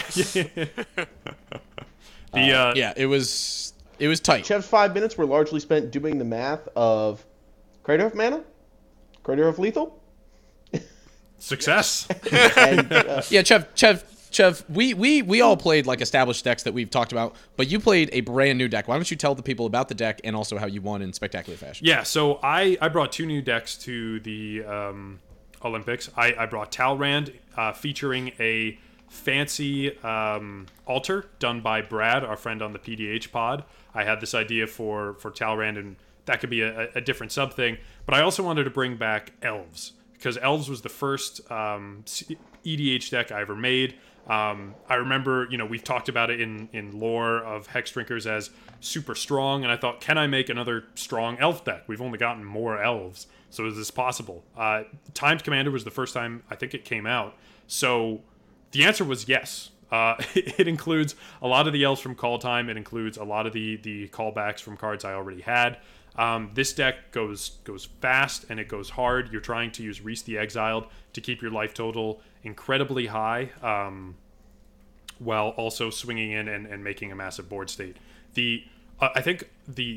Yeah, it was tight. Chev's 5 minutes were largely spent doing the math of Crater of Mana, Crater of Lethal. Success. And, Yeah, Chev, we all played like established decks that we've talked about, but you played a brand new deck. Why don't you tell the people about the deck and also how you won in spectacular fashion? Yeah, so I brought 2 new decks to the Olympics. I brought Talrand, featuring a fancy altar done by Brad, our friend on the PDH pod. I had this idea for Talrand, and that could be a different sub thing. But I also wanted to bring back Elves, because Elves was the first EDH deck I ever made. I remember, we've talked about it in lore of Hex Drinkers as super strong, and I thought, can I make another strong elf deck? We've only gotten more elves, so is this possible? Timed Commander was the first time I think it came out, so the answer was yes. It includes a lot of the elves from Call Time. It includes a lot of the callbacks from cards I already had. This deck goes fast and it goes hard. You're trying to use Reese the Exiled to keep your life total incredibly high, while also swinging in and making a massive board state. I think the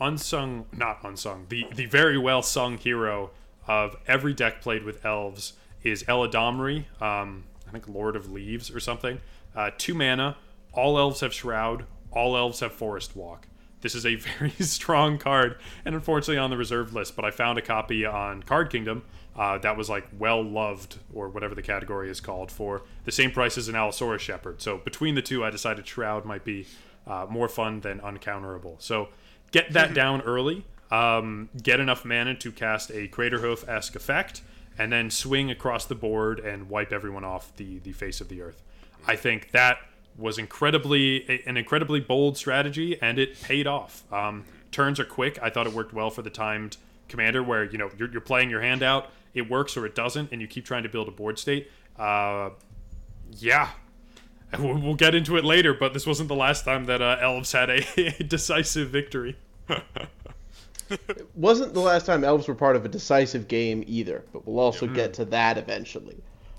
very well sung hero of every deck played with elves is Eladamri. I think Lord of Leaves or something. 2 mana. All elves have Shroud. All elves have Forest Walk. This is a very strong card, and unfortunately on the reserved list, but I found a copy on Card Kingdom that was like well loved, or whatever the category is called, for the same price as an Allosaurus Shepherd. So between the two, I decided Shroud might be more fun than uncounterable. So get that down early, get enough mana to cast a Craterhoof-esque effect, and then swing across the board and wipe everyone off the face of the earth. I think that was an incredibly bold strategy, and it paid off. Turns are quick. I thought it worked well for the timed commander, where you're playing your hand out, it works or it doesn't, and you keep trying to build a board state. Yeah, we'll get into it later, but this wasn't the last time that elves had a decisive victory. it wasn't the last time elves were part of a decisive game either, but we'll also get to that eventually.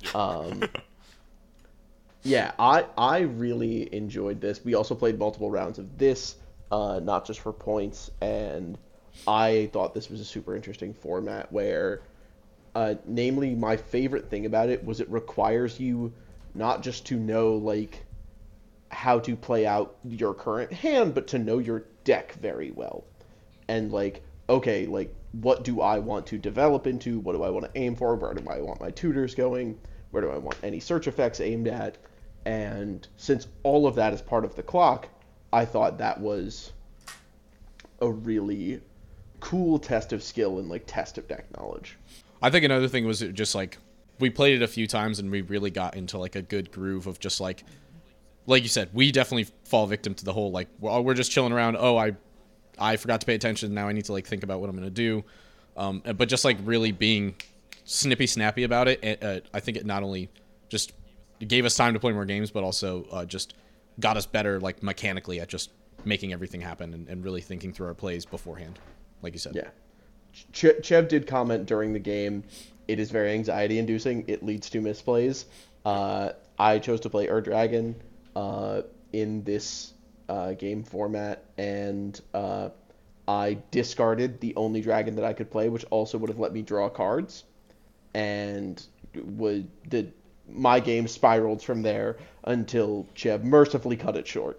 Yeah, I really enjoyed this. We also played multiple rounds of this, not just for points, and I thought this was a super interesting format where, namely, my favorite thing about it was it requires you not just to know, like, how to play out your current hand, but to know your deck very well. And, like, okay, like, what do I want to develop into? What do I want to aim for? Where do I want my tutors going? Where do I want any search effects aimed at? And since all of that is part of the clock, I thought that was a really cool test of skill and, like, test of deck knowledge. I think another thing was just, like, we played it a few times and we really got into, like, a good groove of just, like you said, we definitely fall victim to the whole, like, well, we're just chilling around. Oh, I forgot to pay attention. Now I need to, like, think about what I'm going to do. But just, like, really being snappy about it, I think it not only just gave us time to play more games, but also just got us better, like, mechanically at just making everything happen and really thinking through our plays beforehand, like you said. Yeah. Chev did comment during the game, it is very anxiety-inducing. It leads to misplays. I chose to play Ur-Dragon in this game format, and I discarded the only dragon that I could play, which also would have let me draw cards, and my game spiraled from there until Chev mercifully cut it short.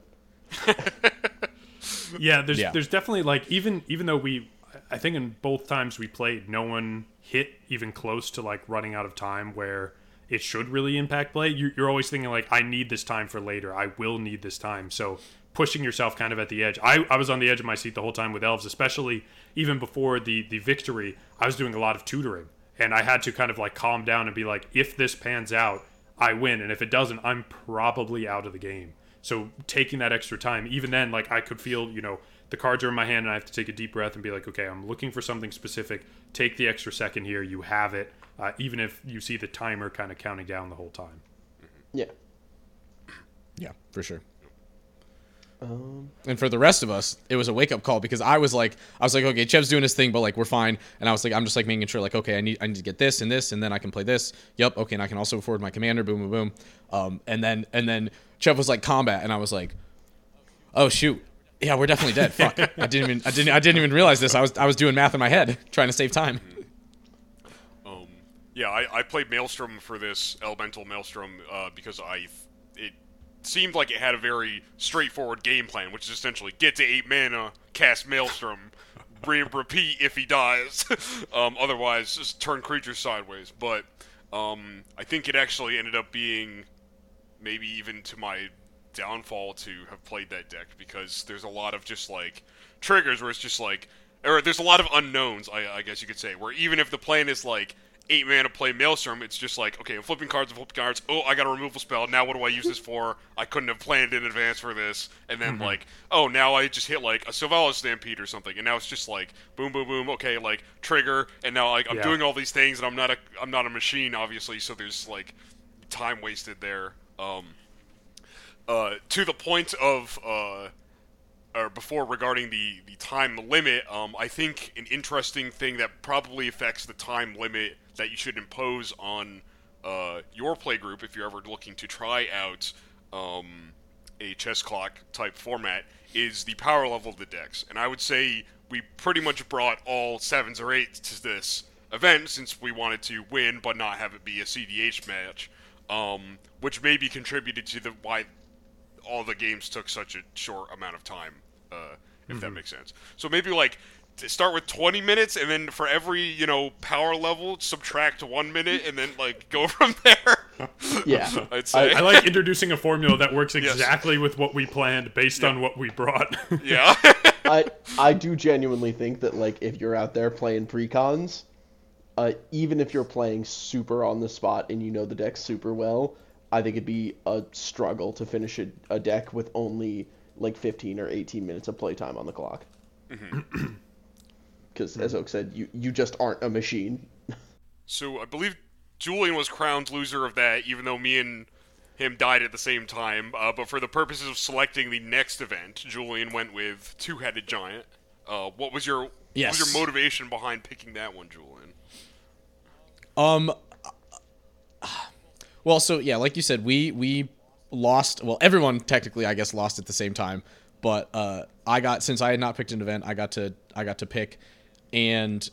Yeah, there's definitely like even though I think in both times we played, no one hit even close to like running out of time where it should really impact play. You're always thinking like, I need this time for later. I will need this time. So pushing yourself kind of at the edge. I was on the edge of my seat the whole time with elves, especially even before the victory. I was doing a lot of tutoring, and I had to kind of like calm down and be like, if this pans out, I win, and if it doesn't, I'm probably out of the game. So taking that extra time, even then, like I could feel, the cards are in my hand and I have to take a deep breath and be like, okay, I'm looking for something specific. Take the extra second here. You have it, even if you see the timer kind of counting down the whole time. Yeah. Yeah, for sure. And for the rest of us, it was a wake up call because I was like, okay, Chev's doing his thing, but like we're fine. And I was like, I'm just like making sure, like, okay, I need to get this and this, and then I can play this. Yep, okay, and I can also afford my commander. Boom, boom, boom. And then Chev was like combat, and I was like, oh shoot, yeah, we're definitely dead. Fuck, I didn't even realize this. I was doing math in my head trying to save time. Yeah, I played Maelstrom for this Elemental Maelstrom because it seemed like it had a very straightforward game plan, which is essentially get to 8 mana, cast Maelstrom, repeat if he dies. Otherwise, just turn creatures sideways. But I think it actually ended up being maybe even to my downfall to have played that deck, because there's a lot of just like triggers where it's just like, or there's a lot of unknowns, I guess you could say, where even if the plan is like 8 mana play Maelstrom, it's just like, okay, I'm flipping cards. Oh, I got a removal spell. Now what do I use this for? I couldn't have planned in advance for this. And then like, oh, now I just hit like a Sylvanas Stampede or something, and now it's just like boom, boom, boom. Okay, like trigger, and now like I'm doing all these things, and I'm not a machine, obviously. So there's like time wasted there. To the point of or before regarding the time limit, I think an interesting thing that probably affects the time limit that you should impose on your play group if you're ever looking to try out a chess clock type format is the power level of the decks. And I would say we pretty much brought all 7s or 8s to this event since we wanted to win but not have it be a CDH match, which maybe contributed to why all the games took such a short amount of time, if that makes sense. So maybe like start with 20 minutes, and then for every power level subtract 1 minute, and then like go from there. Yeah, I'd say I like introducing a formula that works exactly with what we planned based on what we brought. Yeah. I do genuinely think that like if you're out there playing precons, even if you're playing super on the spot and you know the deck super well, I think it'd be a struggle to finish a deck with only like 15 or 18 minutes of playtime on the clock. Because, as Oak said, you just aren't a machine. So I believe Julian was crowned loser of that, even though me and him died at the same time. But for the purposes of selecting the next event, Julian went with Two-Headed Giant. What was your motivation behind picking that one, Julian? Well, so yeah, like you said, we lost. Well, everyone technically, I guess, lost at the same time. But since I had not picked an event, I got to pick, and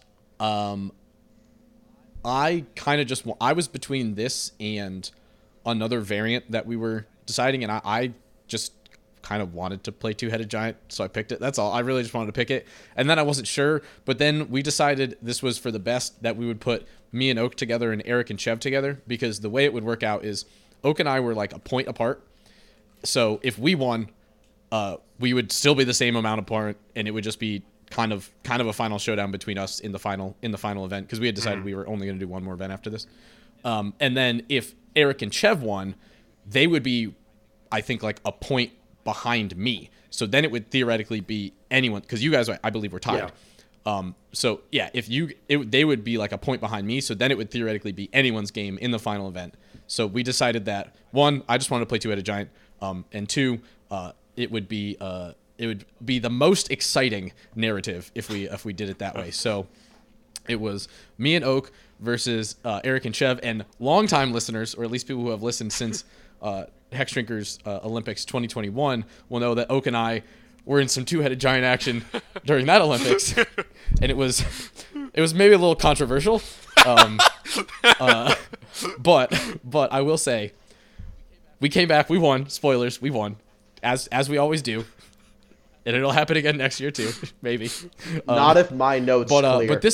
I kind of just I was between this and another variant that we were deciding, and I just kind of wanted to play Two-Headed Giant, so I picked it. That's all. I really just wanted to pick it, and then I wasn't sure. But then we decided this was for the best that we would put me and Oak together and Eric and Chev together, because the way it would work out is Oak and I were like a point apart. So if we won, we would still be the same amount apart, and it would just be kind of a final showdown between us in the final event, because we had decided we were only going to do one more event after this. And then if Eric and Chev won, they would be, I think, like a point behind me. So then it would theoretically be anyone, because you guys, I believe, were tied. Yeah. So yeah, they would be like a point behind me. So then it would theoretically be anyone's game in the final event. So we decided that 1, I just wanted to play Two-Headed Giant, and 2, it would be the most exciting narrative if we did it that way. So it was me and Oak versus Eric and Chev, and longtime listeners, or at least people who have listened since Hexdrinker's Olympics 2021, will know that Oak and I were in some Two-Headed Giant action during that Olympics, and it was maybe a little controversial. But I will say, we came back. We won. Spoilers. We won, as we always do, and it'll happen again next year too, maybe. Not if my notes clear. But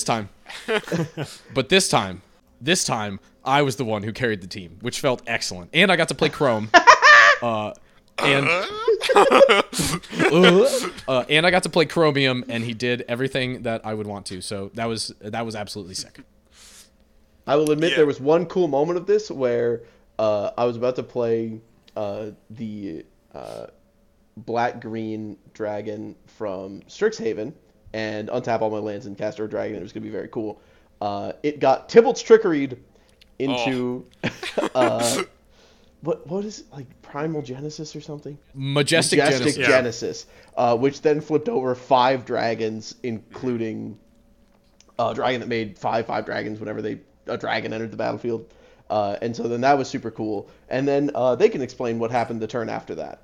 this time, I was the one who carried the team, which felt excellent, and I got to play Chrome. And and I got to play Chromium, and he did everything that I would want to. So that was absolutely sick. I will admit there was one cool moment of this where I was about to play the black-green dragon from Strixhaven and untap all my lands and cast our dragon. It was going to be very cool. It got Tybalt's Trickeried into what is it, like Primal Genesis or something? Majestic Genesis, which then flipped over 5 dragons, including a dragon that made 5/5 dragons whenever a dragon entered the battlefield. And so then that was super cool. And then they can explain what happened the turn after that.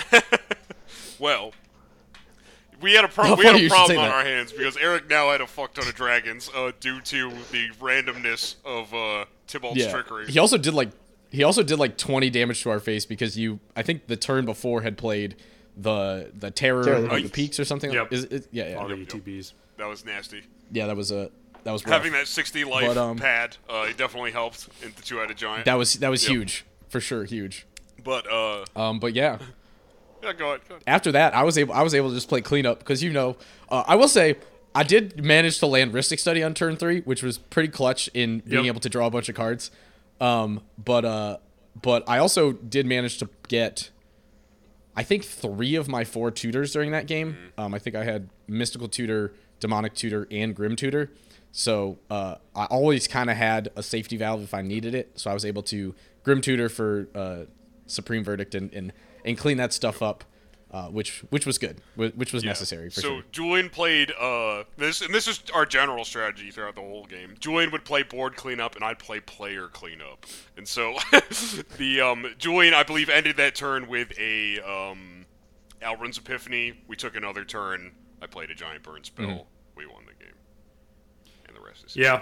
Well, we had a problem on our hands because Eric now had a fuck ton of dragons due to the randomness of Tybalt's Trickery. He also did like 20 damage to our face because I think the turn before had played the Terror of the Peaks or something. Yep. All the ETBs. That was nasty. Yeah, that was rough. Having that 60 life pad, it definitely helped in the two-headed giant. That was huge, for sure, huge. But yeah. Yeah, go ahead. After that, I was able to just play cleanup because I will say I did manage to land Rhystic Study on turn 3, which was pretty clutch in being able to draw a bunch of cards. But I also did manage to get, I think, 3 of my 4 tutors during that game. I think I had Mystical Tutor, Demonic Tutor, and Grim Tutor. So I always kind of had a safety valve if I needed it. So I was able to Grim Tutor for Supreme Verdict and clean that stuff up, which was good, which was necessary for sure. So Julian played this, and this is our general strategy throughout the whole game. Julian would play board cleanup, and I'd play player cleanup. And so the Julian, I believe, ended that turn with a Alrund's Epiphany. We took another turn. I played a giant burn spell. Mm-hmm. We won the game, and the rest is yeah.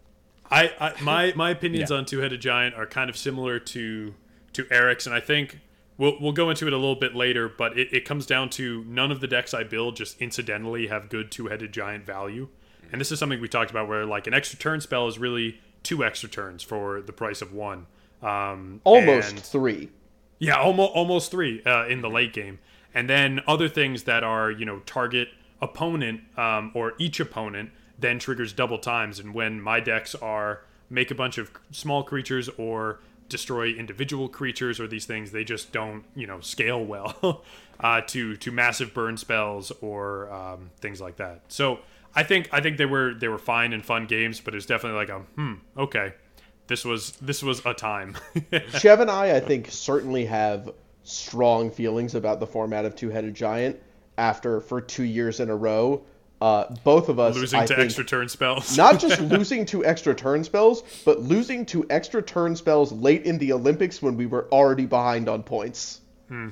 My opinions on Two-Headed Giant are kind of similar to Eric's, and I think we'll go into it a little bit later, but it comes down to none of the decks I build just incidentally have good Two-Headed Giant value. And this is something we talked about where like an extra turn spell is really 2 extra turns for the price of 1. Almost 3. Yeah, almost 3 in the late game. And then other things that are, target opponent or each opponent then triggers double times. And when my decks are make a bunch of small creatures or destroy individual creatures or these things, they just don't scale well to massive burn spells or things like that. So I think they were fine and fun games, but it's definitely like okay, this was a time. Chev and I think certainly have strong feelings about the format of Two-Headed Giant for 2 years in a row. Both of us losing to extra turn spells. Not just losing to extra turn spells, but losing to extra turn spells late in the Olympics when we were already behind on points. And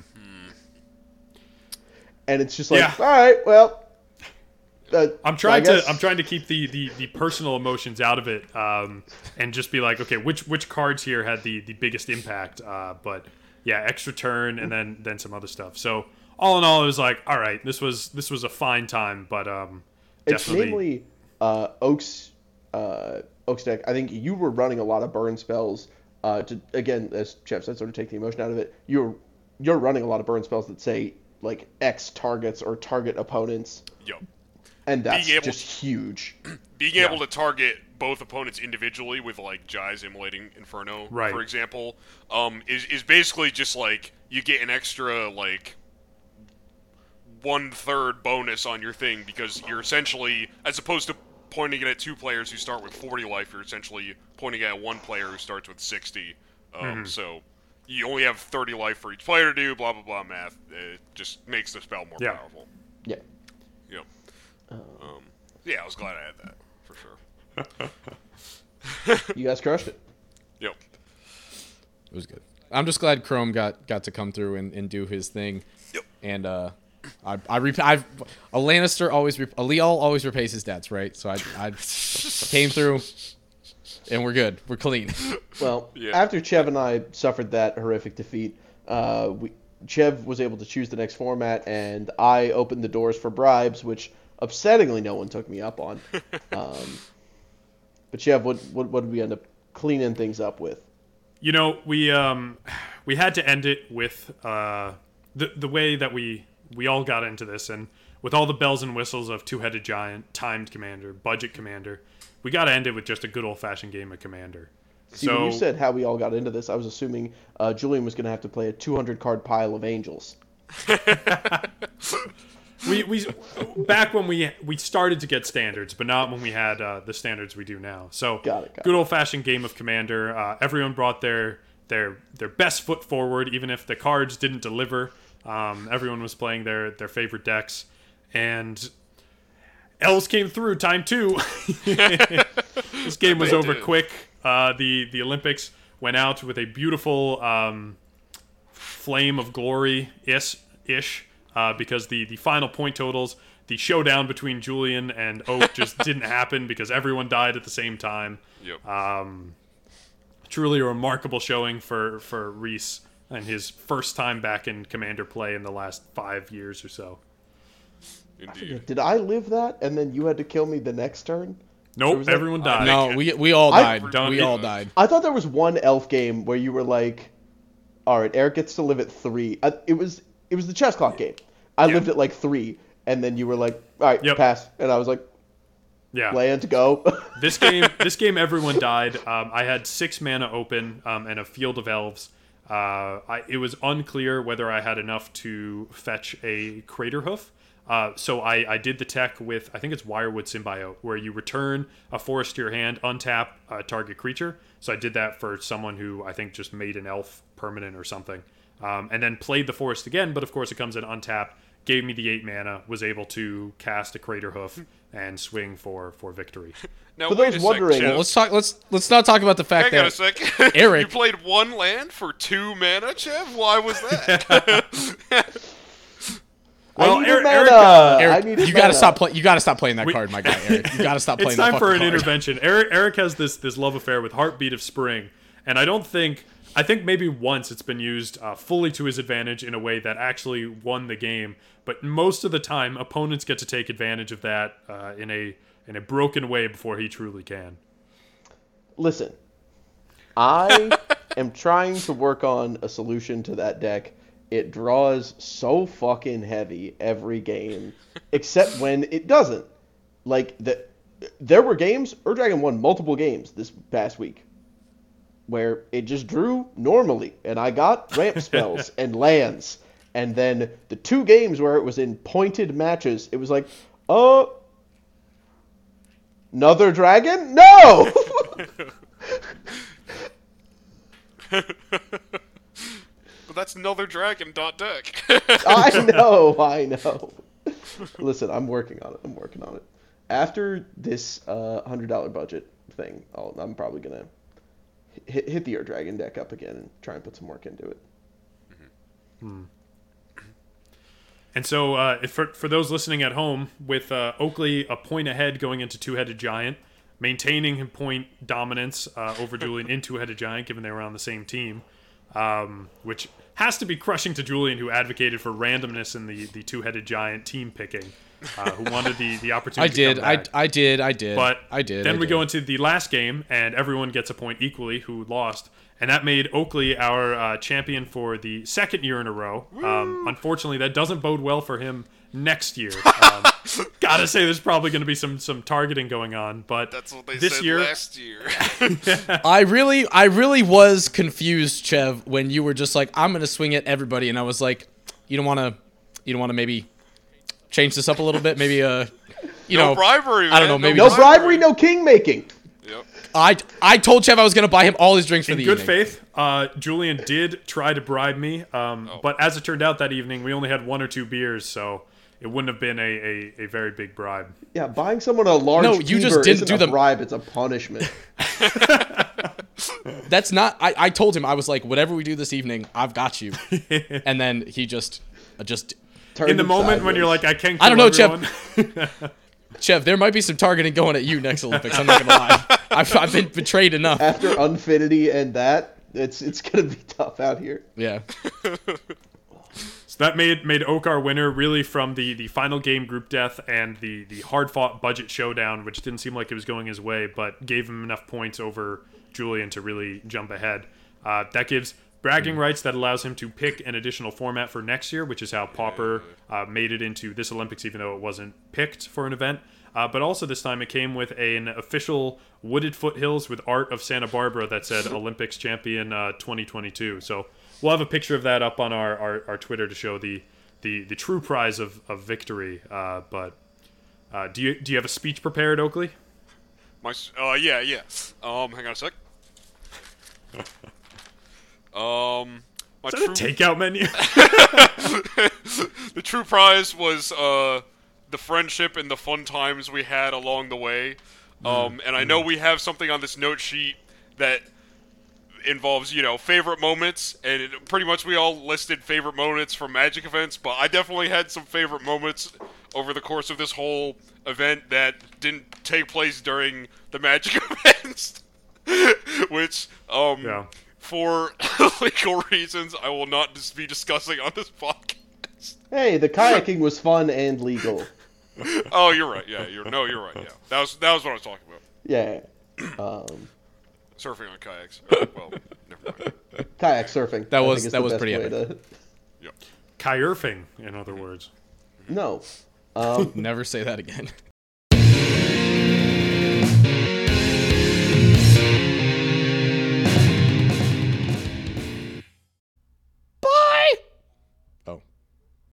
it's just like, all right, well. I'm trying to keep the personal emotions out of it, and just be like, okay, which cards here had the biggest impact? But yeah, extra turn and then some other stuff. So. All in all, it was like, all right, this was a fine time, but it's definitely... mainly Oak's deck. I think you were running a lot of burn spells. Again, as Jeff said, sort of take the emotion out of it. You're running a lot of burn spells that say like X targets or target opponents. Yep. And that's just huge. Being able to target both opponents individually with like Jai's Immolating Inferno, for example, is basically just like you get an extra like 1/3 bonus on your thing because you're essentially, as opposed to pointing it at 2 players who start with 40 life, you're essentially pointing it at 1 player who starts with 60. So you only have 30 life for each player to do, blah, blah, blah math. It just makes the spell more powerful. Yeah. Yep. Yeah, I was glad I had that, for sure. You guys crushed it. Yep. It was good. I'm just glad Chrome got to come through and do his thing. Yep. And a Lannister always a Leal always repays his debts, right? So I came through, and we're good. We're clean. Well, Yeah. after Chev and I suffered that horrific defeat, Chev was able to choose the next format, and I opened the doors for bribes, which upsettingly no one took me up on. But Chev, what did we end up cleaning things up with? You know, we had to end it with the way that we all got into this, and with all the bells and whistles of Two-Headed Giant, Timed Commander, Budget Commander, we got to end it with just a good old-fashioned game of Commander. See, when you said how we all got into this, I was assuming Julian was going to have to play a 200-card pile of angels. we back when we started to get standards, but not when we had the standards we do now. So Got it. Good old-fashioned game of Commander. Everyone brought their best foot forward, even if the cards didn't deliver. Everyone was playing their favorite decks, and Elves came through time 2. This game was over quick. The Olympics went out with a beautiful flame of glory ish because the final point totals, the showdown between Julian and Oak just didn't happen because everyone died at the same time. Yep. Truly a remarkable showing for Reese and his first time back in Commander play in the last 5 years or so. Indeed. Did I live that, and then you had to kill me the next turn? Nope, was that- everyone died. No, we all died. Don't- We all died. I thought there was one elf game where you were like, all right, Eric gets to live at 3. It was the chess clock game. I lived at like 3, and then you were like, all right, Yep. pass. And I was like, Yeah. land, go. This game, everyone died. I had 6 mana open and a Field of Elves. It was unclear whether I had enough to fetch a Crater Hoof. So I did the tech with, I think it's Wirewood Symbiote, where you return a forest to your hand, untap a target creature. So I did that for someone who I think just made an elf permanent or something. And then played the forest again, but of course it comes in untapped, gave me the 8 mana, was able to cast a Crater Hoof and swing for victory. Now, For wait those a wondering- sec, Well, Chev. let's not talk about the fact Hang on a that sec. Eric- You played 1 land for 2 mana, Chev? Why was that? Well, I needed Eric- mana. I Eric, needed you gotta mana. stop playing. You gotta stop playing that card, my guy. Eric, you gotta stop playing. It's time that for fucking an card. intervention. Eric has this love affair with Heartbeat of Spring, and I think maybe once it's been used fully to his advantage in a way that actually won the game. But most of the time, opponents get to take advantage of that in a broken way before he truly can. Listen, I am trying to work on a solution to that deck. It draws so fucking heavy every game, except when it doesn't. Like, there were games, Ur-Dragon won multiple games this past week, where it just drew normally, and I got ramp spells and lands. And then the 2 games where it was in pointed matches, it was like, another dragon? No! But that's another dragon deck. I know. Listen, I'm working on it. After this $100 budget thing, I'm probably gonna hit the Ur-Dragon deck up again and try and put some work into it. And so, for those listening at home, with Oakley a point ahead going into Two-Headed Giant, maintaining point dominance over Julian in Two-Headed Giant, given they were on the same team, which has to be crushing to Julian, who advocated for randomness in the Two-Headed Giant team picking, who wanted the opportunity to come back. I did. But I did. Then I we did. go into the last game, and everyone gets a point equally who lost. And that made Oakley our champion for the second year in a row. Unfortunately, that doesn't bode well for him next year. Gotta say, there's probably going to be some targeting going on. But That's what they this said year, last year. I really was confused, Chev, when you were just like, I'm gonna swing at everybody, and I was like, you don't wanna maybe change this up a little bit, maybe No bribery, man. I don't know, maybe No just- bribery, no king making. Yep. I told Chev I was gonna buy him all his drinks for in the good evening. faith, Julian did try to bribe me. But as it turned out that evening, we only had 1 or 2 beers, so it wouldn't have been a very big bribe. Yeah, buying someone a large No, you just Tiber didn't isn't do a the- bribe, it's a punishment. That's not. I told him, I was like, whatever we do this evening, I've got you. And then he just Turned In the him moment when you're sideways. like, I can't I kill don't know, Chev. everyone. Chev, there might be some targeting going at you next Olympics. I'm not gonna lie. I've been betrayed enough. After Unfinity and that, it's gonna be tough out here. Yeah. So that made Oak our winner, really, from the final game group death and the hard-fought budget showdown, which didn't seem like it was going his way, but gave him enough points over Julian to really jump ahead. That gives bragging rights that allows him to pick an additional format for next year, which is how Pauper made it into this Olympics, even though it wasn't picked for an event. But also this time it came with an official wooded foothills with art of Santa Barbara that said Olympics champion 2022. So we'll have a picture of that up on our Twitter to show the true prize of victory. But do you have a speech prepared, Oakley? Yeah. Hang on a sec. Is that a takeout menu? The true prize was the friendship and the fun times we had along the way. And I know we have something on this note sheet that involves, favorite moments, and pretty much we all listed favorite moments from Magic events, but I definitely had some favorite moments over the course of this whole event that didn't take place during the Magic events, which, for legal reasons, I will not be discussing on this podcast. Hey, the kayaking was fun and legal. Oh, you're right. Yeah, you're right. Yeah, that was what I was talking about. Yeah. Surfing on kayaks. Well, never mind. Kayak surfing. That I was think is the best pretty way epic. Yep. Kayurfing, in other words. No. Never say that again.